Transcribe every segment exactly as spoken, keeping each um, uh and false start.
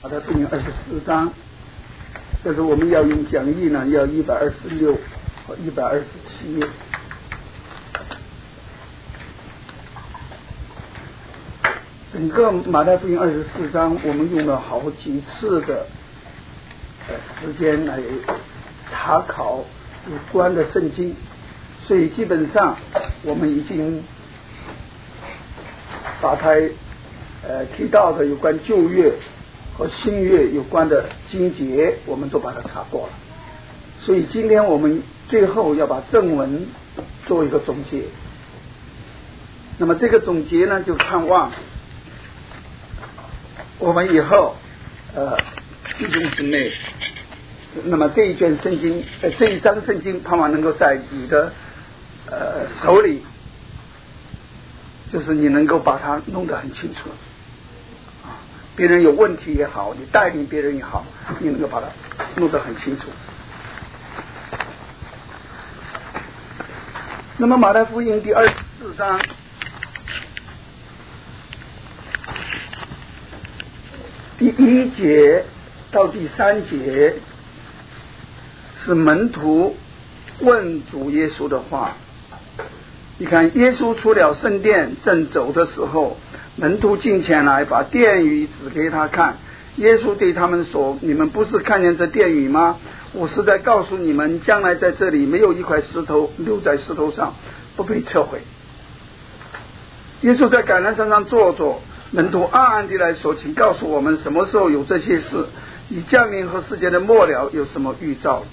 马太福音二十四章，这是我们要用讲义呢，要一百二十六和一百二十七页。整个马太福音二十四章，我们用了好几次的呃时间来查考有关的圣经，所以基本上我们已经把它呃提到的有关旧约和新约有关的经节，我们都把它查过了。所以今天我们最后要把正文做一个总结。那么这个总结呢，就盼望我们以后呃弟兄姊妹，那么这一卷圣经呃这一章圣经盼望能够在你的呃手里，就是你能够把它弄得很清楚啊，别人有问题也好，你带领别人也好，你能够把它弄得很清楚。那么马太福音第二十四章第一节到第三节是门徒问主耶稣的话。你看，耶稣出了圣殿，正走的时候，门徒近前来，把殿宇指给他看。耶稣对他们说：你们不是看见这殿宇吗？我是在告诉你们，将来在这里没有一块石头留在石头上不被撤毁。耶稣在橄榄山上坐着，门徒暗暗地来说：请告诉我们，什么时候有这些事？以降临和世界的末了有什么预兆？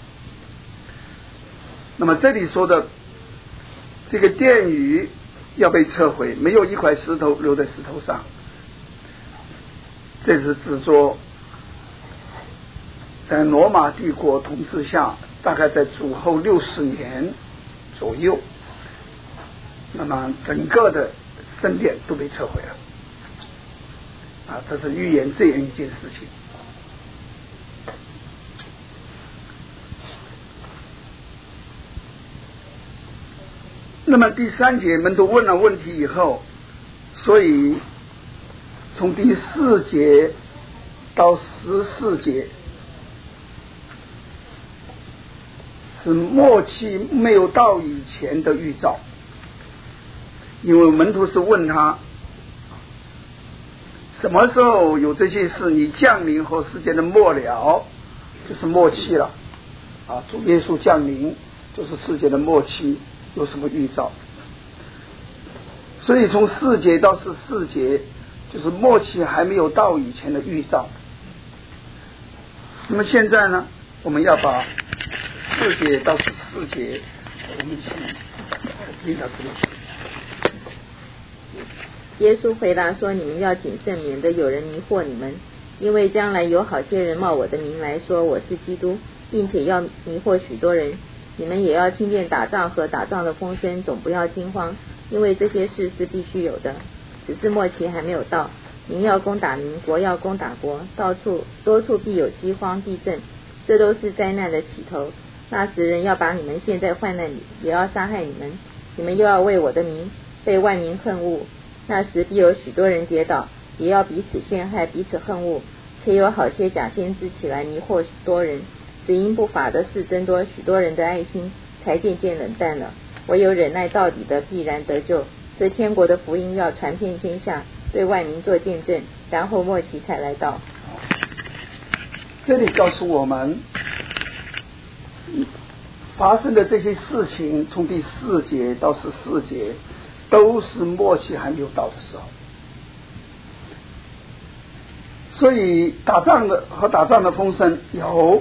那么这里说的这个殿宇要被撤毁，没有一块石头留在石头上，这是指着在罗马帝国统治下，大概在主后六十年左右，那么整个的圣殿都被撤毁了啊，这是预言这样一件事情。那么第三节门徒问了问题以后，所以从第四节到十四节是末期没有到以前的预兆，因为门徒是问他什么时候有这些事，你降临和世界的末了就是末期了啊，主耶稣降临就是世界的末期，有什么预兆？所以从四节到十四节就是末期还没有到以前的预兆。那么现在呢，我们要把四节到十四节我们请听到这里。 耶稣回答说：你们要谨慎，免得有人迷惑你们，因为将来有好些人冒我的名来说我是基督，并且要迷惑许多人。你们也要听见打仗和打仗的风声，总不要惊慌，因为这些事是必须有的，只是末期还没有到。民要攻打民，国要攻打国，到处多处必有饥荒地震，这都是灾难的起头。那时人要把你们陷在患难里，也要杀害你们，你们又要为我的名被万民恨恶。那时必有许多人跌倒，也要彼此陷害，彼此恨恶，且有好些假先知起来迷惑许多人。只因不法的事增多，许多人的爱心才渐渐冷淡了。唯有忍耐到底的必然得救。这天国的福音要传遍天下，对万民做见证，然后末期才来到。 这里告诉我们发生的这些事情，从第四节到十四节都是末期还没有到的时候。所以打仗的和打仗的风声有，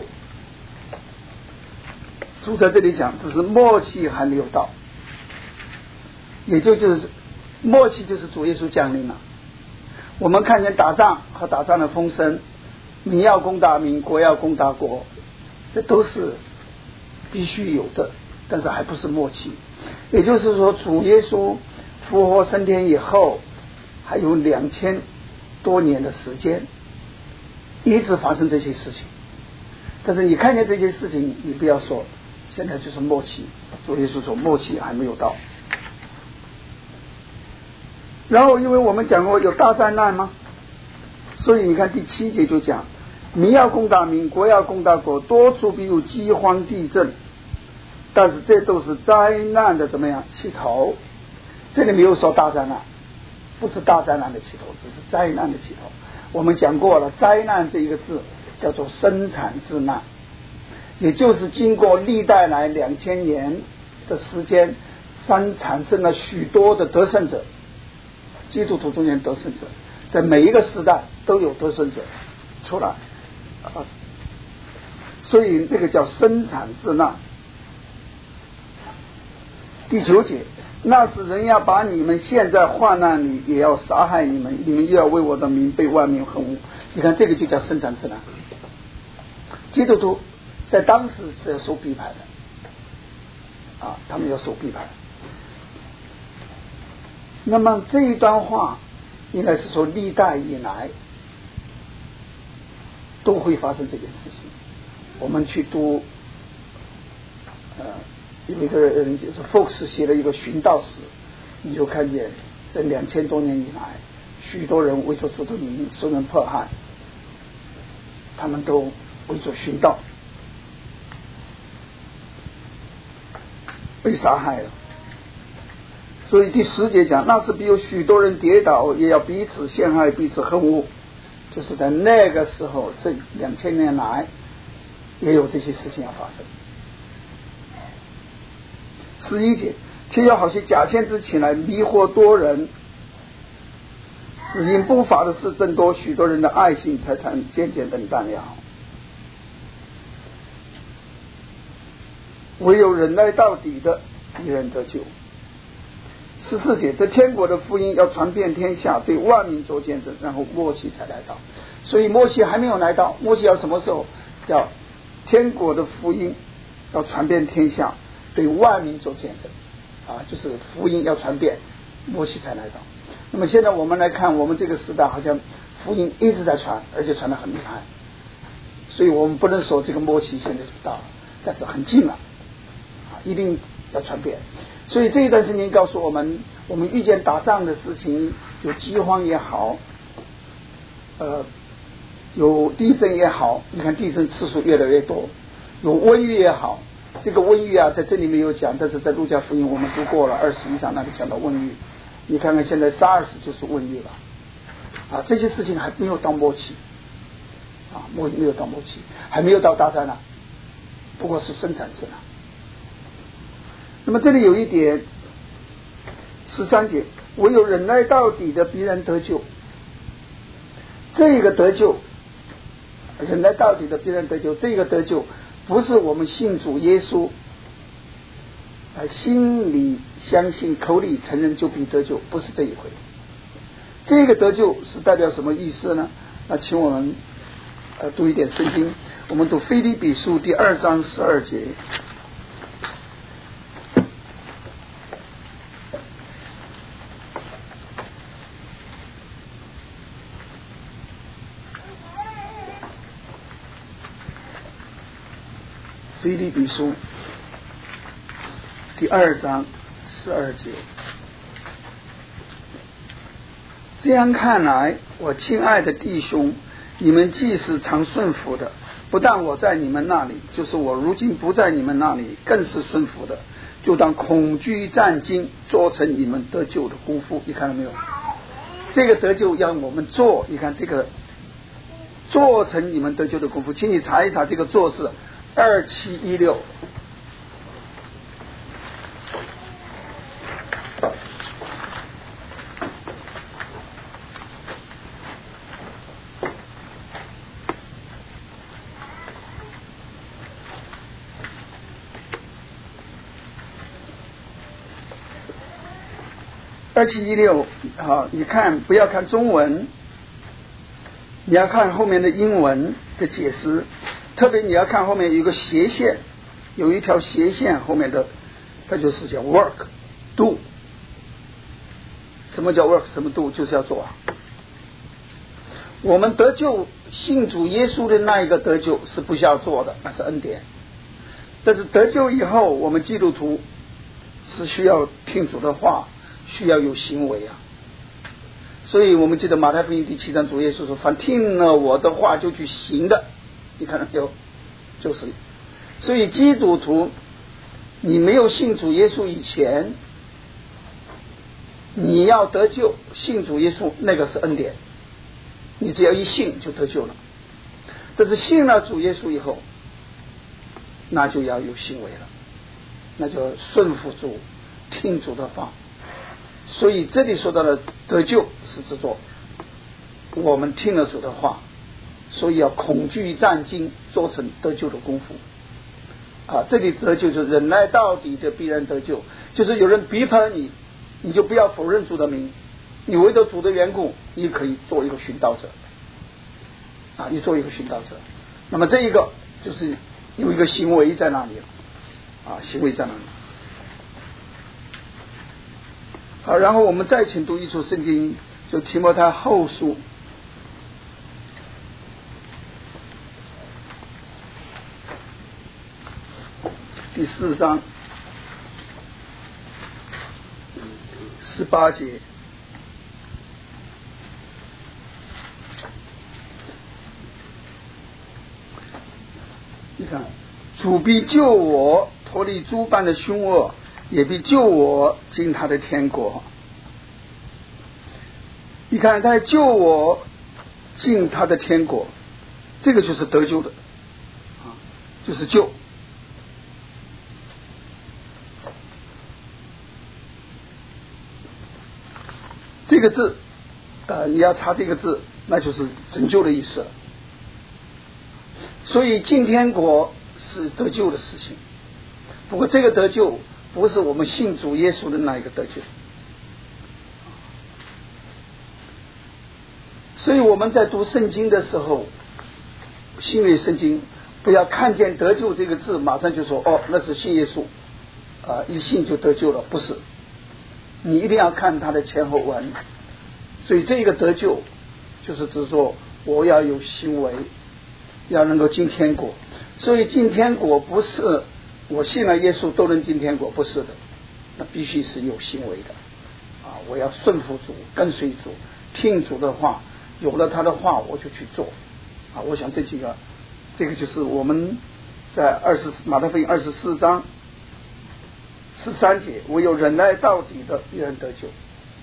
主在这里讲，只是末期还没有到，也就就是末期就是主耶稣降临了。我们看见打仗和打仗的风声，民要攻打民，国要攻打国，这都是必须有的，但是还不是末期。也就是说，主耶稣复活升天以后，还有两千多年的时间，一直发生这些事情。但是你看见这些事情，你不要说现在就是末期，主耶稣说末期还没有到。然后因为我们讲过有大灾难吗？所以你看第七节就讲民要攻打民，国要攻打国，多处必有饥荒地震，但是这都是灾难的怎么样起头？这里没有说大灾难，不是大灾难的起头，只是灾难的起头。我们讲过了，灾难这一个字叫做生产之难，也就是经过历代来两千年的时间，三产生了许多的得胜者，基督徒中间得胜者，在每一个时代都有得胜者出来啊，所以那个叫生产之难。第九节，那时人要把你们陷在患难里，也要杀害你们，你们又要为我的名被万民恨恶。你看这个就叫生产之难。基督徒在当时是要受逼迫的啊，他们要受逼迫。那么这一段话应该是说历代以来都会发生这件事情。我们去读呃有一个人就是 Fox 写了一个寻道史，你就看见在两千多年以来，许多人为着主的名受人迫害，他们都为着寻道被杀害了。所以第十节讲，那是必有许多人跌倒，也要彼此陷害，彼此恨恶。就是在那个时候，这两千年来也有这些事情要发生。十一节，且有好些假先知起来迷惑多人，只因不法的事增多，许多人的爱心才渐渐渐冷淡了。唯有忍耐到底的，一人得救。十四节，这天国的福音要传遍天下，对万民做见证，然后末期才来到。所以末期还没有来到，末期要什么时候？要天国的福音要传遍天下，对万民做见证啊，就是福音要传遍，末期才来到。那么现在我们来看，我们这个时代好像福音一直在传，而且传得很厉害，所以我们不能说这个末期现在就到了，但是很近了啊，一定要传遍。所以这一段时间告诉我们，我们遇见打仗的事情，有饥荒也好，呃，有地震也好，你看地震次数越来越多，有瘟疫也好，这个瘟疫啊在这里没有讲，但是在路加福音我们读过了二十以上那里讲到瘟疫，你看看现在 SARS 就是瘟疫了啊，这些事情还没有到末期啊，没没有到末期，还没有到大灾难，不过是生产之难。那么这里有一点，十三节，唯有忍耐到底的必然得救。这个得救，忍耐到底的必然得救，这个得救不是我们信主耶稣，呃，心里相信，口里承认就必得救，不是这一回。这个得救是代表什么意思呢？那请我们呃读一点圣经，我们读腓立比书第二章十二节。腓立比书第二章十二节，这样看来，我亲爱的弟兄，你们既是常顺服的，不但我在你们那里，就是我如今不在你们那里，更是顺服的，就当恐惧战惊，做成你们得救的功夫。你看到没有？这个得救要我们做，你看这个做成你们得救的功夫，请你查一查这个做是二七一六，二七一六啊！你看，不要看中文，你要看后面的英文的解释。特别你要看后面有一个斜线，有一条斜线后面的，它就是叫 work do。什么叫 work？ 什么 do？ 就是要做啊。我们得救信主耶稣的那一个得救是不需要做的，那是恩典。但是得救以后，我们基督徒是需要听主的话，需要有行为啊。 所以我们记得马太福音第七章主耶稣说，凡听了我的话就去行的，你看到有就是。所以基督徒你没有信主耶稣以前，你要得救，信主耶稣那个是恩典，你只要一信就得救了。这是信了主耶稣以后，那就要有行为了，那就顺服主，听主的话。所以这里说到的得救是指着我们听了主的话，所以要恐惧战惊，做成得救的功夫啊。这里得救就是忍耐到底的必然得救，就是有人逼迫你，你就不要否认主的名，你为了主的缘故，你可以做一个殉道者啊，你做一个殉道者。那么这一个就是有一个行为在那里了啊，行为在那里。好，然后我们再请读一处圣经，就提摩太后书第四章十八节。你看，主必救我脱离诸般的凶恶，也必救我进他的天国。你看，他救我进他的天国，这个就是得救的啊，就是救。这个字呃，你要查这个字，那就是拯救的意思了。所以进天国是得救的事情，不过这个得救不是我们信主耶稣的那一个得救。所以我们在读圣经的时候，新约圣经不要看见得救这个字马上就说哦，那是信耶稣啊，一信就得救了，不是，你一定要看它的前后文。所以这个得救就是指说我要有行为，要能够进天国。所以进天国不是我信了耶稣都能进天国，不是的，那必须是有行为的啊！我要顺服主，跟随主，听主的话，有了他的话我就去做啊！我想这几个，这个就是我们在二十马太福音二十四章十三节，唯有忍耐到底的必然得救。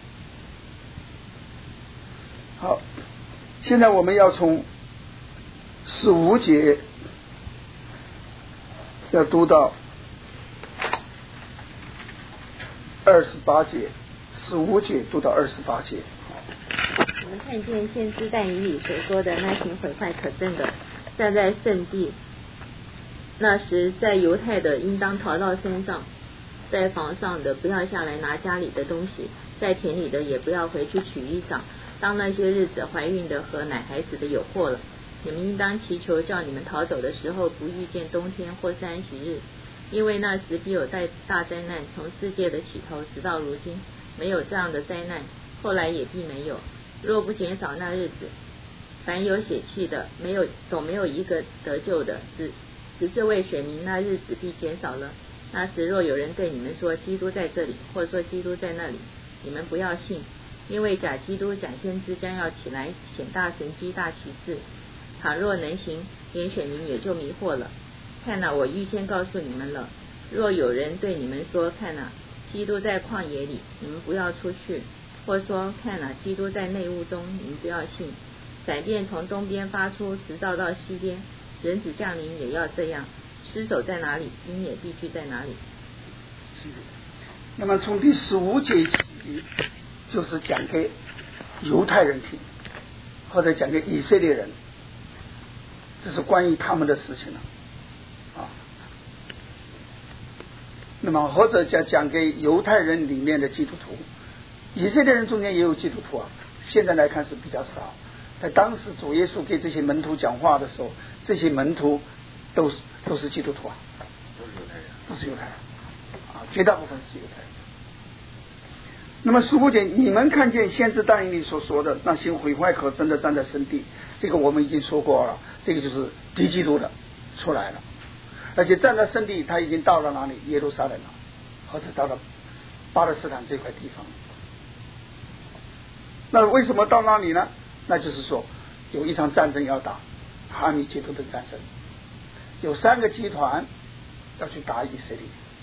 好，现在我们要从十五节要读到二十八节，十五节读到二十八节。 我们看见先知但以理所说的那行毁坏可憎的，站在圣地，那时在犹太的应当逃到山上，在房上的不要下来拿家里的东西，在田里的也不要回去取衣裳。当那些日子怀孕的和奶孩子的有祸了，你们应当祈求，叫你们逃走的时候不遇见冬天或是安息日，因为那时必有大大灾难，从世界的起头直到如今没有这样的灾难，后来也必没有。若不减少那日子，凡有血气的没有总没有一个得救的，只只是为选民，那日子必减少了。那时若有人对你们说基督在这里，或说基督在那里，你们不要信，因为假基督假先知将要起来显大神迹大奇事，倘若能行，连选民也就迷惑了。看哪，我预先告诉你们了，若有人对你们说看哪，基督在旷野里，你们不要出去，或说看哪，基督在内屋中，你们不要信。闪电从东边发出，直照到西边，人子降临也要这样。尸首在哪里，鹰也必居在哪里。 那么从第十五节起就是讲给犹太人听，或者讲给以色列人，这是关于他们的事情了啊。那么或者讲讲给犹太人里面的基督徒，以色列人中间也有基督徒啊，现在来看是比较少。在当时主耶稣给这些门徒讲话的时候，这些门徒都是都是基督徒啊，都是犹太人，都是犹太人啊，绝大部分是犹太人。那么十五节，你们看见先知但以理所说的那行毁坏可憎的站在圣地，这个我们已经说过了，这个就是敌基督的出来了，而且站在圣地，他已经到了哪里？耶路撒冷了，或者到了巴勒斯坦这块地方。 那为什么到那里呢？那就是说有一场战争要打，哈米吉多的战争，有三个集团要去打以色列。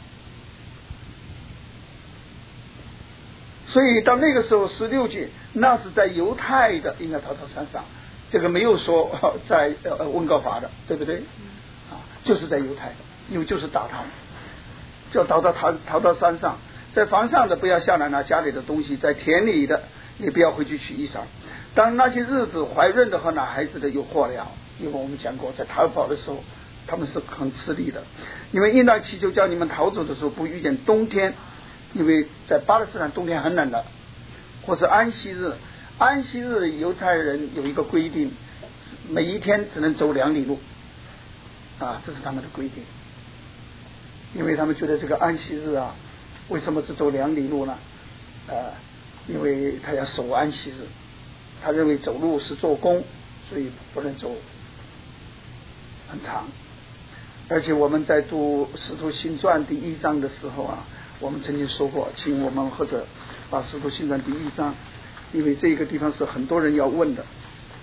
所以到那个时候十六节，那是在犹太的应该逃到山上，这个没有说在呃温哥华的，对不对？啊，就是在犹太的，因为就是打他们，就逃到逃逃到山上，在房上的不要下来拿家里的东西，在田里的也不要回去取衣裳。当那些日子怀孕的和拿孩子的有祸了，因为我们讲过，在逃跑的时候他们是很吃力的，因为应当祈求叫你们逃走的时候不遇见冬天。因为在巴勒斯坦冬天很冷的，或是安息日，安息日犹太人有一个规定，每一天只能走两里路，啊，这是他们的规定。因为他们觉得这个安息日啊，为什么只走两里路呢？呃，因为他要守安息日，他认为走路是做工，所以不能走很长。而且我们在读《使徒行传》第一章的时候啊，我们曾经说过，请我们或者把《使徒行传》第一章，因为这个地方是很多人要问的。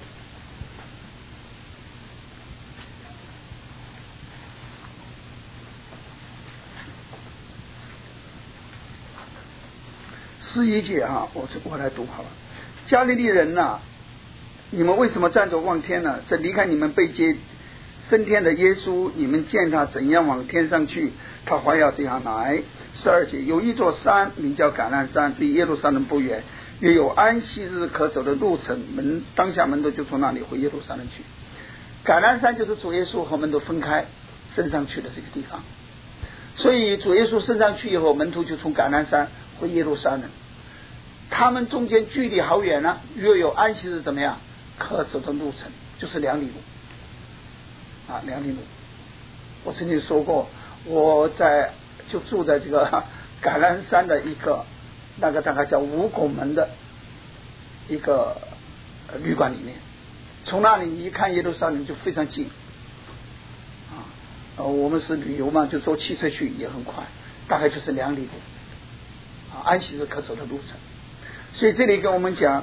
十一节啊，我我来读好了。加利利人呐、啊，你们为什么站着望天呢？这离开你们被接升天的耶稣，你们见他怎样往天上去，他还要这样来。十二节，有一座山名叫橄榄山，离耶路撒冷不远，也有安息日可走的路程，门当下门徒就从那里回耶路撒冷去。橄榄山就是主耶稣和门徒分开升上去的这个地方，所以主耶稣升上去以后，门徒就从橄榄山回耶路撒冷，他们中间距离好远呢，若有安息日怎么样可走的路程，就是两里路啊，两里路。我曾经说过，我在就住在这个橄榄山的一个那个大概叫五拱门的一个旅馆里面，从那里你一看耶路撒冷就非常近啊。呃，我们是旅游嘛，就坐汽车去也很快，大概就是两里路啊，安息日可走的路程。所以这里跟我们讲，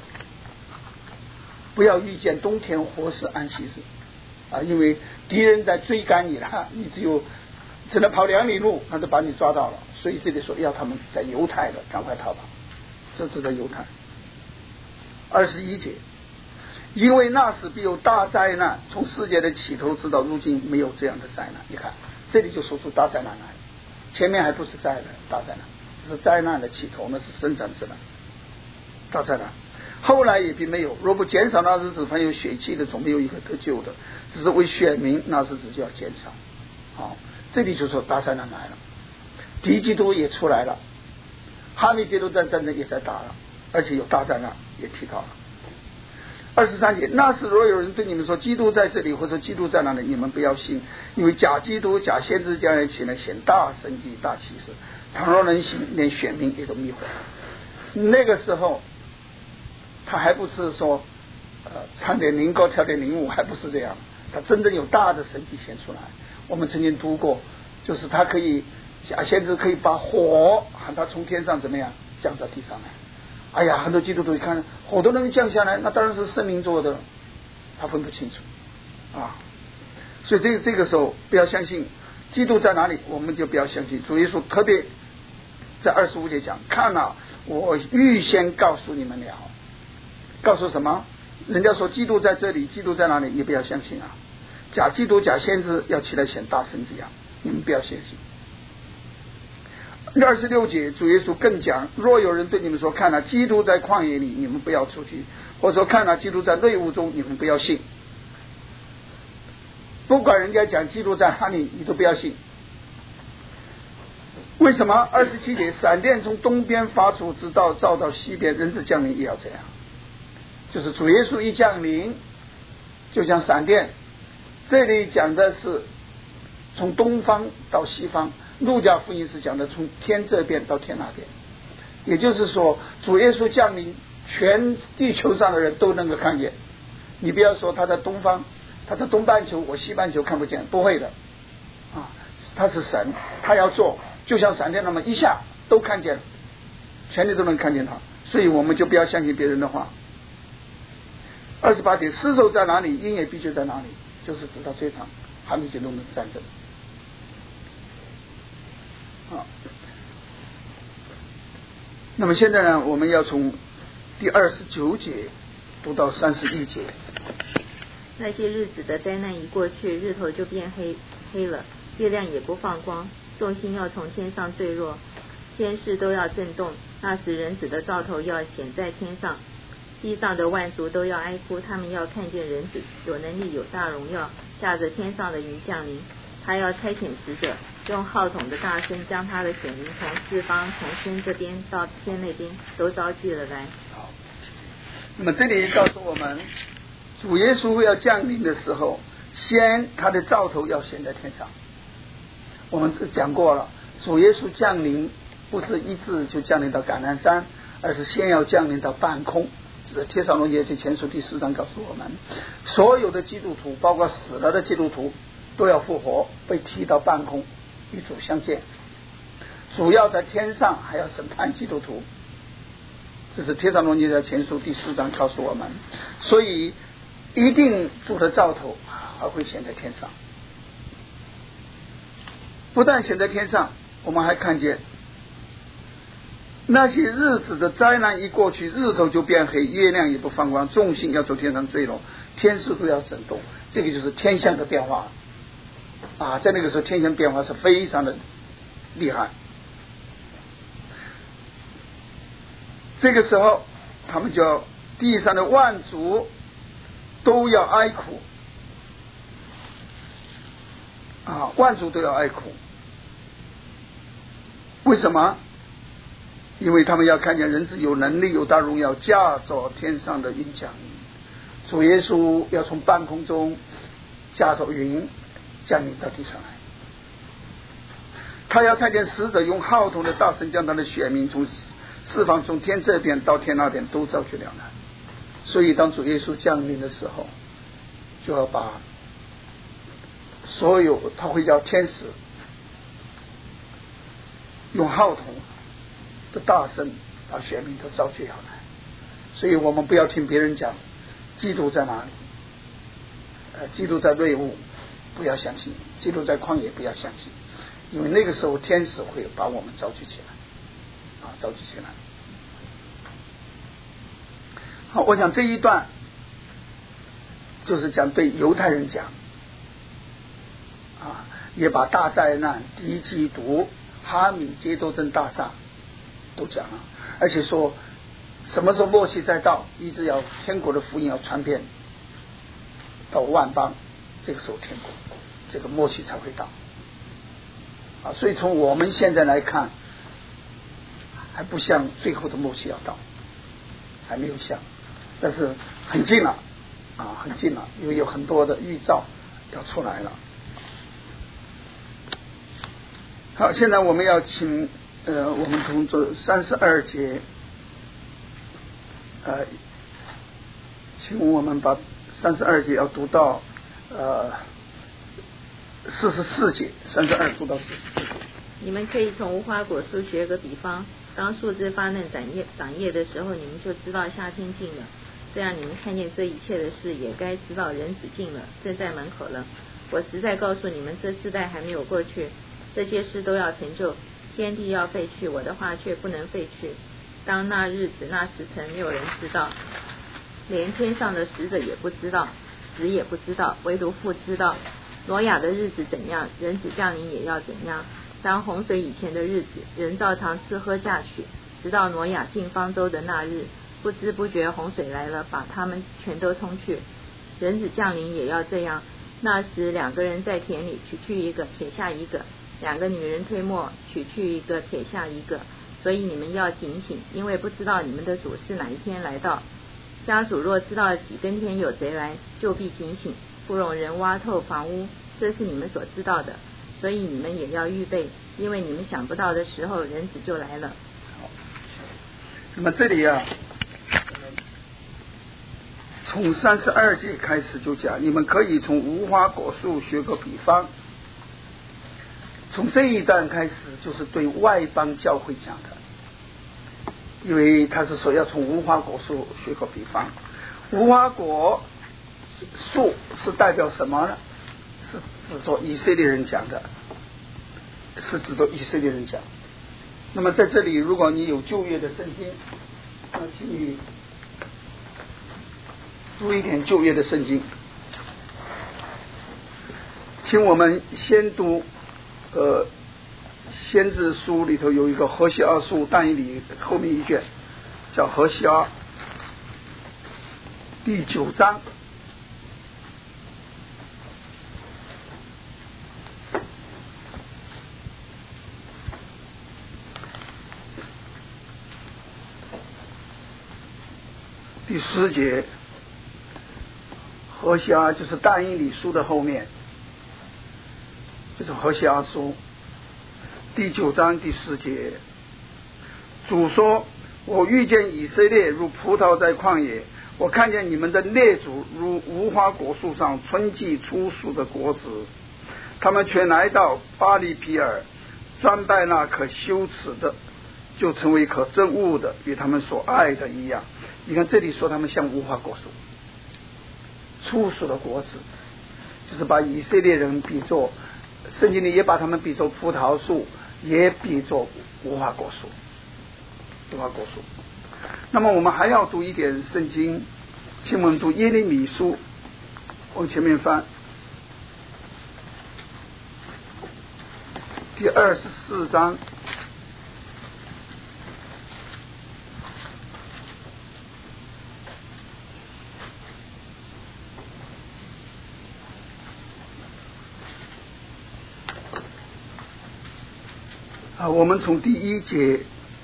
不要遇见冬天或是安息日啊，因为敌人在追赶你了，你只有只能跑两里路，他就把你抓到了。所以这里说要他们在犹太的赶快逃跑，这是在犹太。二十一节，因为那时必有大灾难，从世界的起头直到如今没有这样的灾难。你看这里就说出大灾难来，前面还不是灾难大灾难，这是灾难的起头，那是生产之难大灾难。后来也并没有，若不减少那日子，凡有血气的总没有一个得救的，只是为选民那日子就要减少。好，这里就说大灾难来了，敌基督也出来了，哈密基督战战争也在打了，而且有大灾难也提到了。二十三节，那时若有人对你们说基督在这里，或者基督在那里，你们不要信，因为假基督假先知将要起来显大神迹大奇事，倘若能行，连选民也都迷惑。那个时候他还不是说呃唱点灵歌跳点灵舞，还不是这样，他真正有大的神迹显出来。我们曾经读过，就是他可以假先知可以把火喊他从天上怎么样降到地上来。哎呀，很多基督徒一看火都能降下来，那当然是圣灵做的，他分不清楚啊。所以这个这个时候不要相信基督在哪里，我们就不要相信。主耶稣特别在二十五节讲，看了我预先告诉你们了，告诉什么？人家说基督在这里，基督在哪里，你不要相信啊。假基督假先知要起来显大神迹啊，你们不要相信。二十六节主耶稣更讲，若有人对你们说看了基督在旷野里，你们不要出去，或者说看了基督在内屋中，你们不要信。不管人家讲基督在哪里，你都不要信。为什么？二十七节，闪电从东边发出，直到照到西边，人子降临也要这样。就是主耶稣一降临，就像闪电。这里讲的是从东方到西方，路加福音是讲的从天这边到天那边。也就是说，主耶稣降临，全地球上的人都能够看见。你不要说他在东方，他在东半球，我西半球看不见，不会的啊，他是神，他要做，就像闪电那么一下都看见了，全体都能看见他， 所以我们就不要相信别人的话。二十八节，尸首在哪里，鹰也必须在哪里，就是指到这场哈米吉东的战争。好，那么现在呢，我们要从第二十九节读到三十一节。 那些日子的灾难一过去，日头就变黑黑了，月亮也不放光，众星要从天上坠落，天势都要震动。那时人子的兆头要显在天上，地上的万族都要哀哭，他们要看见人子有能力有大荣耀，驾着天上的云降临。他要差遣使者，用号筒的大声，将他的选民从四方，从天这边到天那边都召集了来。 好，那么这里告诉我们，主耶稣要降临的时候，先他的兆头要显在天上。我们讲过了，主耶稣降临不是一次就降临到橄榄山，而是先要降临到半空。这是帖撒罗尼迦前书第四章告诉我们，所有的基督徒，包括死了的基督徒，都要复活，被提到半空与主相见。主要在天上还要审判基督徒，这是帖撒罗尼迦前书第四章告诉我们。所以一定主的兆头还会显在天上。不但显在天上，我们还看见那些日子的灾难一过去，日头就变黑，月亮也不放光，众星要从天上坠落，天势都要震动。这个就是天象的变化啊，在那个时候天象变化是非常的厉害。这个时候他们就地上的万族都要哀哭啊，万族都要哀哭。为什么？因为他们要看见人子有能力有大荣耀，驾着天上的云降临。主耶稣要从半空中驾着云降临到地上来，他要差遣使者用号筒的大声，将他的选民从四方，从天这边到天那边都召集了来。所以当主耶稣降临的时候，就要把所有，他会叫天使用号筒的大声把选民都召集了来。所以我们不要听别人讲基督在哪里，呃，基督在内屋，不要相信；基督在旷野，不要相信，因为那个时候天使会把我们召集起来，啊，召集起来。好，我想这一段就是讲对犹太人讲，啊，也把大灾难、敌基督、哈米基多登大战都讲了，而且说什么时候末期再到，一直要天国的福音要传遍到万邦，这个时候天国这个末期才会到啊。所以从我们现在来看，还不像最后的末期要到，还没有像，但是很近了啊，很近了，因为有很多的预兆要出来了。好，现在我们要请呃，我们从这三十二节，呃，请我们把三十二节要读到呃四十四节，三十二读到四十四节。 你们可以从无花果树学个比方，当树枝发嫩长叶长叶的时候，你们就知道夏天近了。这样你们看见这一切的事，也该知道人子近了，正在门口了。我实在告诉你们，这世代还没有过去，这些事都要成就。天地要废去，我的话却不能废去。当那日子那时辰，没有人知道，连天上的使者也不知道，子也不知道，唯独父知道。挪亚的日子怎样，人子降临也要怎样。当洪水以前的日子，人照常吃喝嫁娶，直到挪亚进方舟的那日，不知不觉洪水来了，把他们全都冲去。人子降临也要这样。那时两个人在田里，取去一个，撇下一个；两个女人推磨，取去一个，撇下一个。所以你们要警醒，因为不知道你们的主是哪一天来到。家主若知道几更天有贼来，就必警醒，不容人挖透房屋，这是你们所知道的。所以你们也要预备，因为你们想不到的时候，人子就来了。 好，那么这里啊，从三十二节开始就讲，你们可以从无花果树学个比方。从这一段开始，就是对外邦教会讲的。 因为他是说要从无花果树学个比方。无花果树是代表什么呢？是指着以色列人讲的，是指着以色列人讲。那么在这里，如果你有旧约的圣经，那请你读一点旧约的圣经。请我们先读呃先知书里头有一个何西阿书，但以理后面一卷叫何西阿第九章。第十节，何西阿就是但以理书的后面，就是何西阿书第九章第十节。主说：我遇见以色列如葡萄在旷野，我看见你们的列祖如无花果树上春季初熟的果子，他们却来到巴利皮尔，专拜那可羞耻的，就成为可憎恶的，与他们所爱的一样。你看这里说他们像无花果树，初熟的果子，就是把以色列人比作，圣经里也把他们比作葡萄树，也比作无花果树，无花果树。那么我们还要读一点圣经，请我们读耶利米书，往前面翻，第二十四章。啊，我们从第一节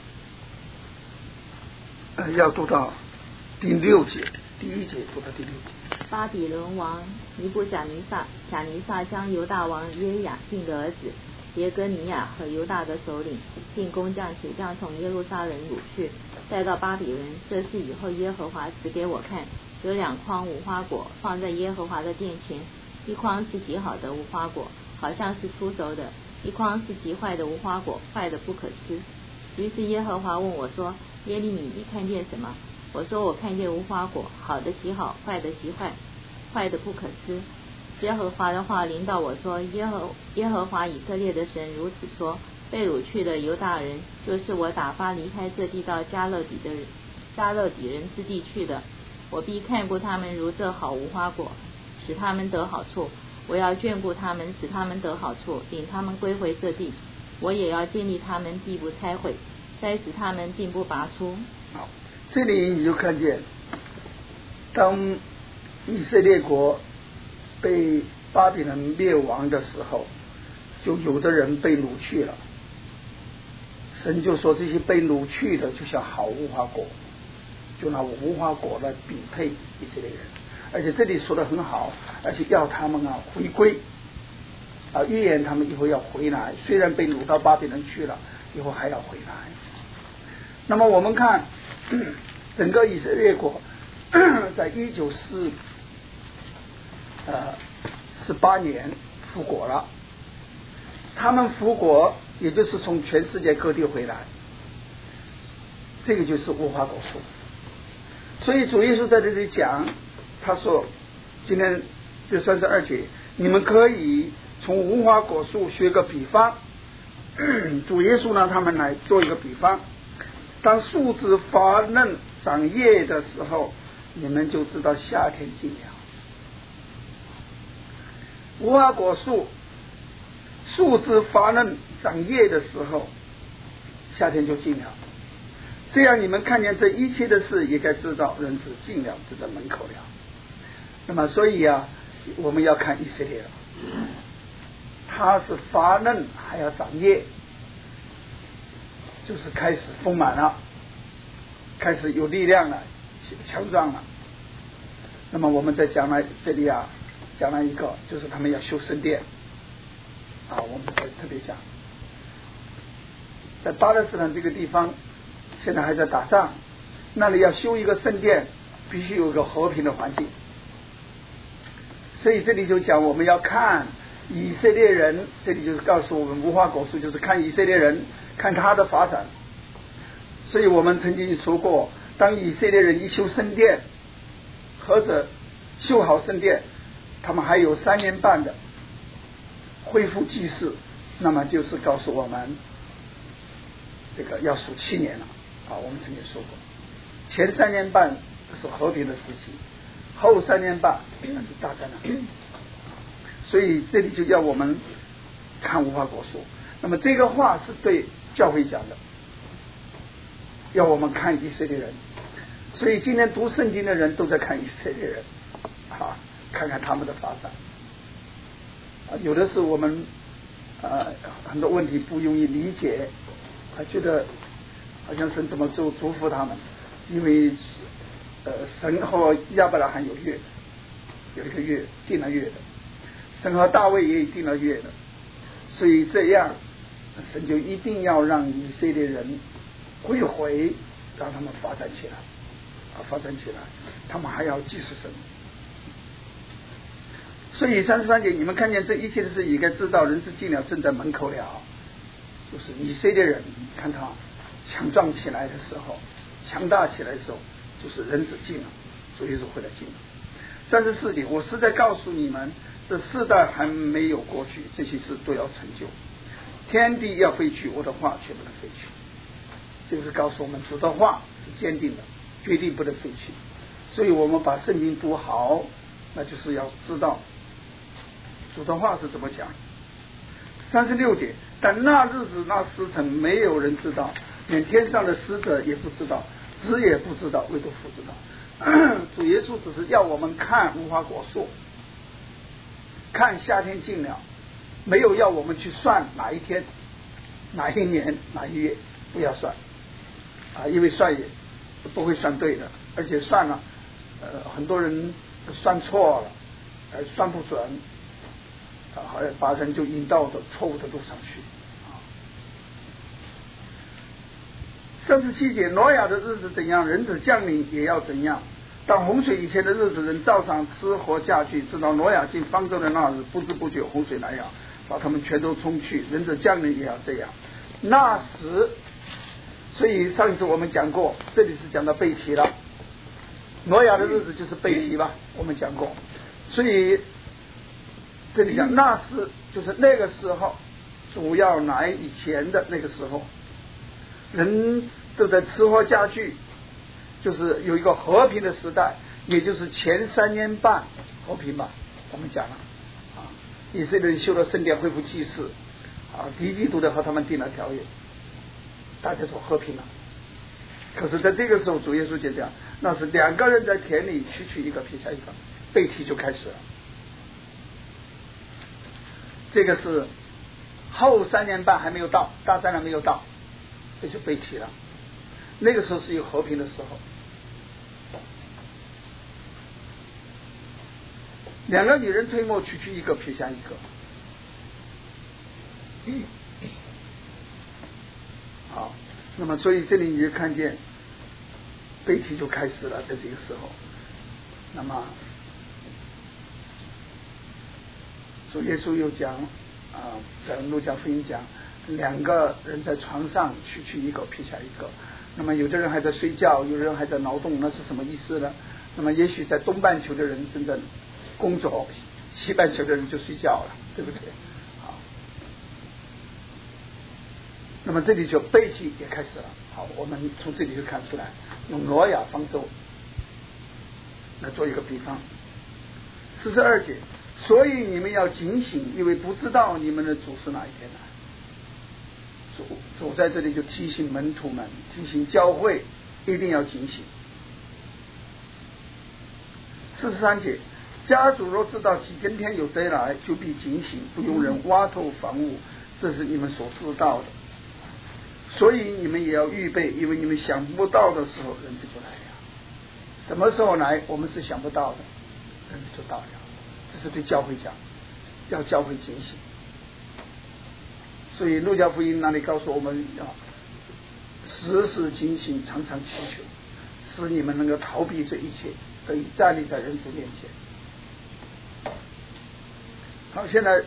呃要读到第六节，第一节读到第六节。 巴比伦王尼布甲尼撒，甲尼撒将犹大王约雅敬的儿子耶哥尼亚和犹大的首领并工匠铁匠从耶路撒冷掳去，带到巴比伦。这事以后耶和华指给我看，有两筐无花果放在耶和华的殿前，一筐是极好的无花果，好像是初熟的；一筐是极坏的无花果，坏的不可吃。于是耶和华问我说：耶利米，你看见什么？我说：我看见无花果，好的极好，坏的极坏，坏的不可吃。耶和华的话临到我说：耶和耶和华以色列的神如此说：被掳去的犹大人，就是我打发离开这地到加勒底的人，加勒底人之地去的，我必看顾他们如这好无花果，使他们得好处。我要眷顾他们，使他们得好处，领他们归回这地。我也要建立他们，必不拆毁；栽植他们，并不拔出。 好，这里你就看见，当以色列国被巴比伦灭亡的时候，就有的人被掳去了。神就说这些被掳去的就像好无花果，就拿无花果来比配以色列人。而且这里说的很好，而且要他们啊回归啊，预言他们以后要回来，虽然被掳到巴比伦去了，以后还要回来。那么我们看整个以色列国在一九四呃十八年复国了，他们复国也就是从全世界各地回来，这个就是无花果树。所以主耶稣在这里讲，他说今天就三十二节，你们可以从无花果树学个比方。主耶稣让他们来做一个比方，当树枝发嫩长叶的时候，你们就知道夏天近了。无花果树树枝发嫩长叶的时候，夏天就近了。这样你们看见这一切的事，也该知道人子近了，就在门口了。那么所以啊，我们要看以色列了，它是发嫩还要长叶，就是开始丰满了，开始有力量了，强壮了。那么我们再讲了这里啊，讲了一个，就是他们要修圣殿啊，我们再特别讲，在巴勒斯坦这个地方现在还在打仗，那里要修一个圣殿，必须有一个和平的环境。所以这里就讲我们要看以色列人，这里就是告诉我们无花果树就是看以色列人，看他的发展。 所以我们曾经说过，当以色列人一修圣殿，或者修好圣殿，他们还有三年半的恢复祭祀，那么就是告诉我们这个要数七年了啊。我们曾经说过，前三年半是和平的时期，后三年半那是大灾难。所以这里就要我们看无花果树。那么这个话是对教会讲的，要我们看以色列人。所以今天读圣经的人都在看以色列人啊，看看他们的发展啊。有的是我们呃很多问题不容易理解，还觉得好像神怎么就祝福他们，因为呃神和亚伯拉罕有约，有一个约定了约的，神和大卫也定了约的，所以这样神就一定要让以色列人归回，让他们发展起来啊，发展起来，他们还要祭祀神。所以三十三节，你们看见这一切的事，也该知道人之进了正在门口了。就是以色列人，看他强壮起来的时候，强大起来的时候，就是人子进了，主耶稣回来进了。三十四节，我是在告诉你们，这世代还没有过去，这些事都要成就。天地要废去，我的话却不能废去。这个是告诉我们，主的话是坚定的，决定不能废去。所以我们把圣经读好，那就是要知道主的话是怎么讲。三十六节，但那日子那时辰没有人知道，连天上的使者也不知道，子也不知道，唯独父知道。主耶稣只是要我们看无花果树，看夏天近了，没有要我们去算哪一天哪一年哪一月，不要算啊，因为算也不会算对的，而且算了呃很多人算错了，呃算不准啊，好像把人就引到的错误的路上去啊。三十七节，挪亚的日子怎样，人子降临也要怎样。当洪水以前的日子，人照常吃活下去，直到挪亚进方舟的那日，不知不觉洪水来了，把他们全都冲去。人子降临也要这样。那时，所以上一次我们讲过，这里是讲到背题了。挪亚的日子就是背题吧，我们讲过。所以这里讲那时就是那个时候，主要来以前的那个时候，人都在吃喝家具，就是有一个和平的时代，也就是前三年半和平吧，我们讲了啊，以色列人修了圣殿，恢复祭祀啊，敌基督的和他们订了条约，大家说和平了。可是在这个时候，主耶稣就这样，那是两个人在田里取取一个撇下一个，背题就开始了。这个是后三年半还没有到，大灾难没有到，这就背题了。那个时候是有和平的时候，两个女人推磨取去一个撇下一个。嗯，好，那么所以这里你就看见背题就开始了，在这个时候。那么主耶稣又讲啊，在路加福音讲，两个人在床上取去一个撇下一个。那么有的人还在睡觉，有的人还在劳动，那是什么意思呢？那么也许在东半球的人正在工作，西半球的人就睡觉了，对不对？好，那么这里就背题也开始了。好，我们从这里就看出来，用挪亚方舟来做一个比方。四十二节，所以你们要警醒，因为不知道你们的主是哪一天来。主主在这里就提醒门徒们，提醒教会一定要警醒。四十三节，家主若知道几更天有贼来，就必警醒，不用人挖透房屋，这是你们所知道的。所以你们也要预备，因为你们想不到的时候，人子就来了。什么时候来，我们是想不到的，人子就到了。这是对教会讲，要教会警醒。所以路加福音那里告诉我们要时时警醒，常常祈求，使你们能够逃避这一切，可以站立在人子面前。好，现在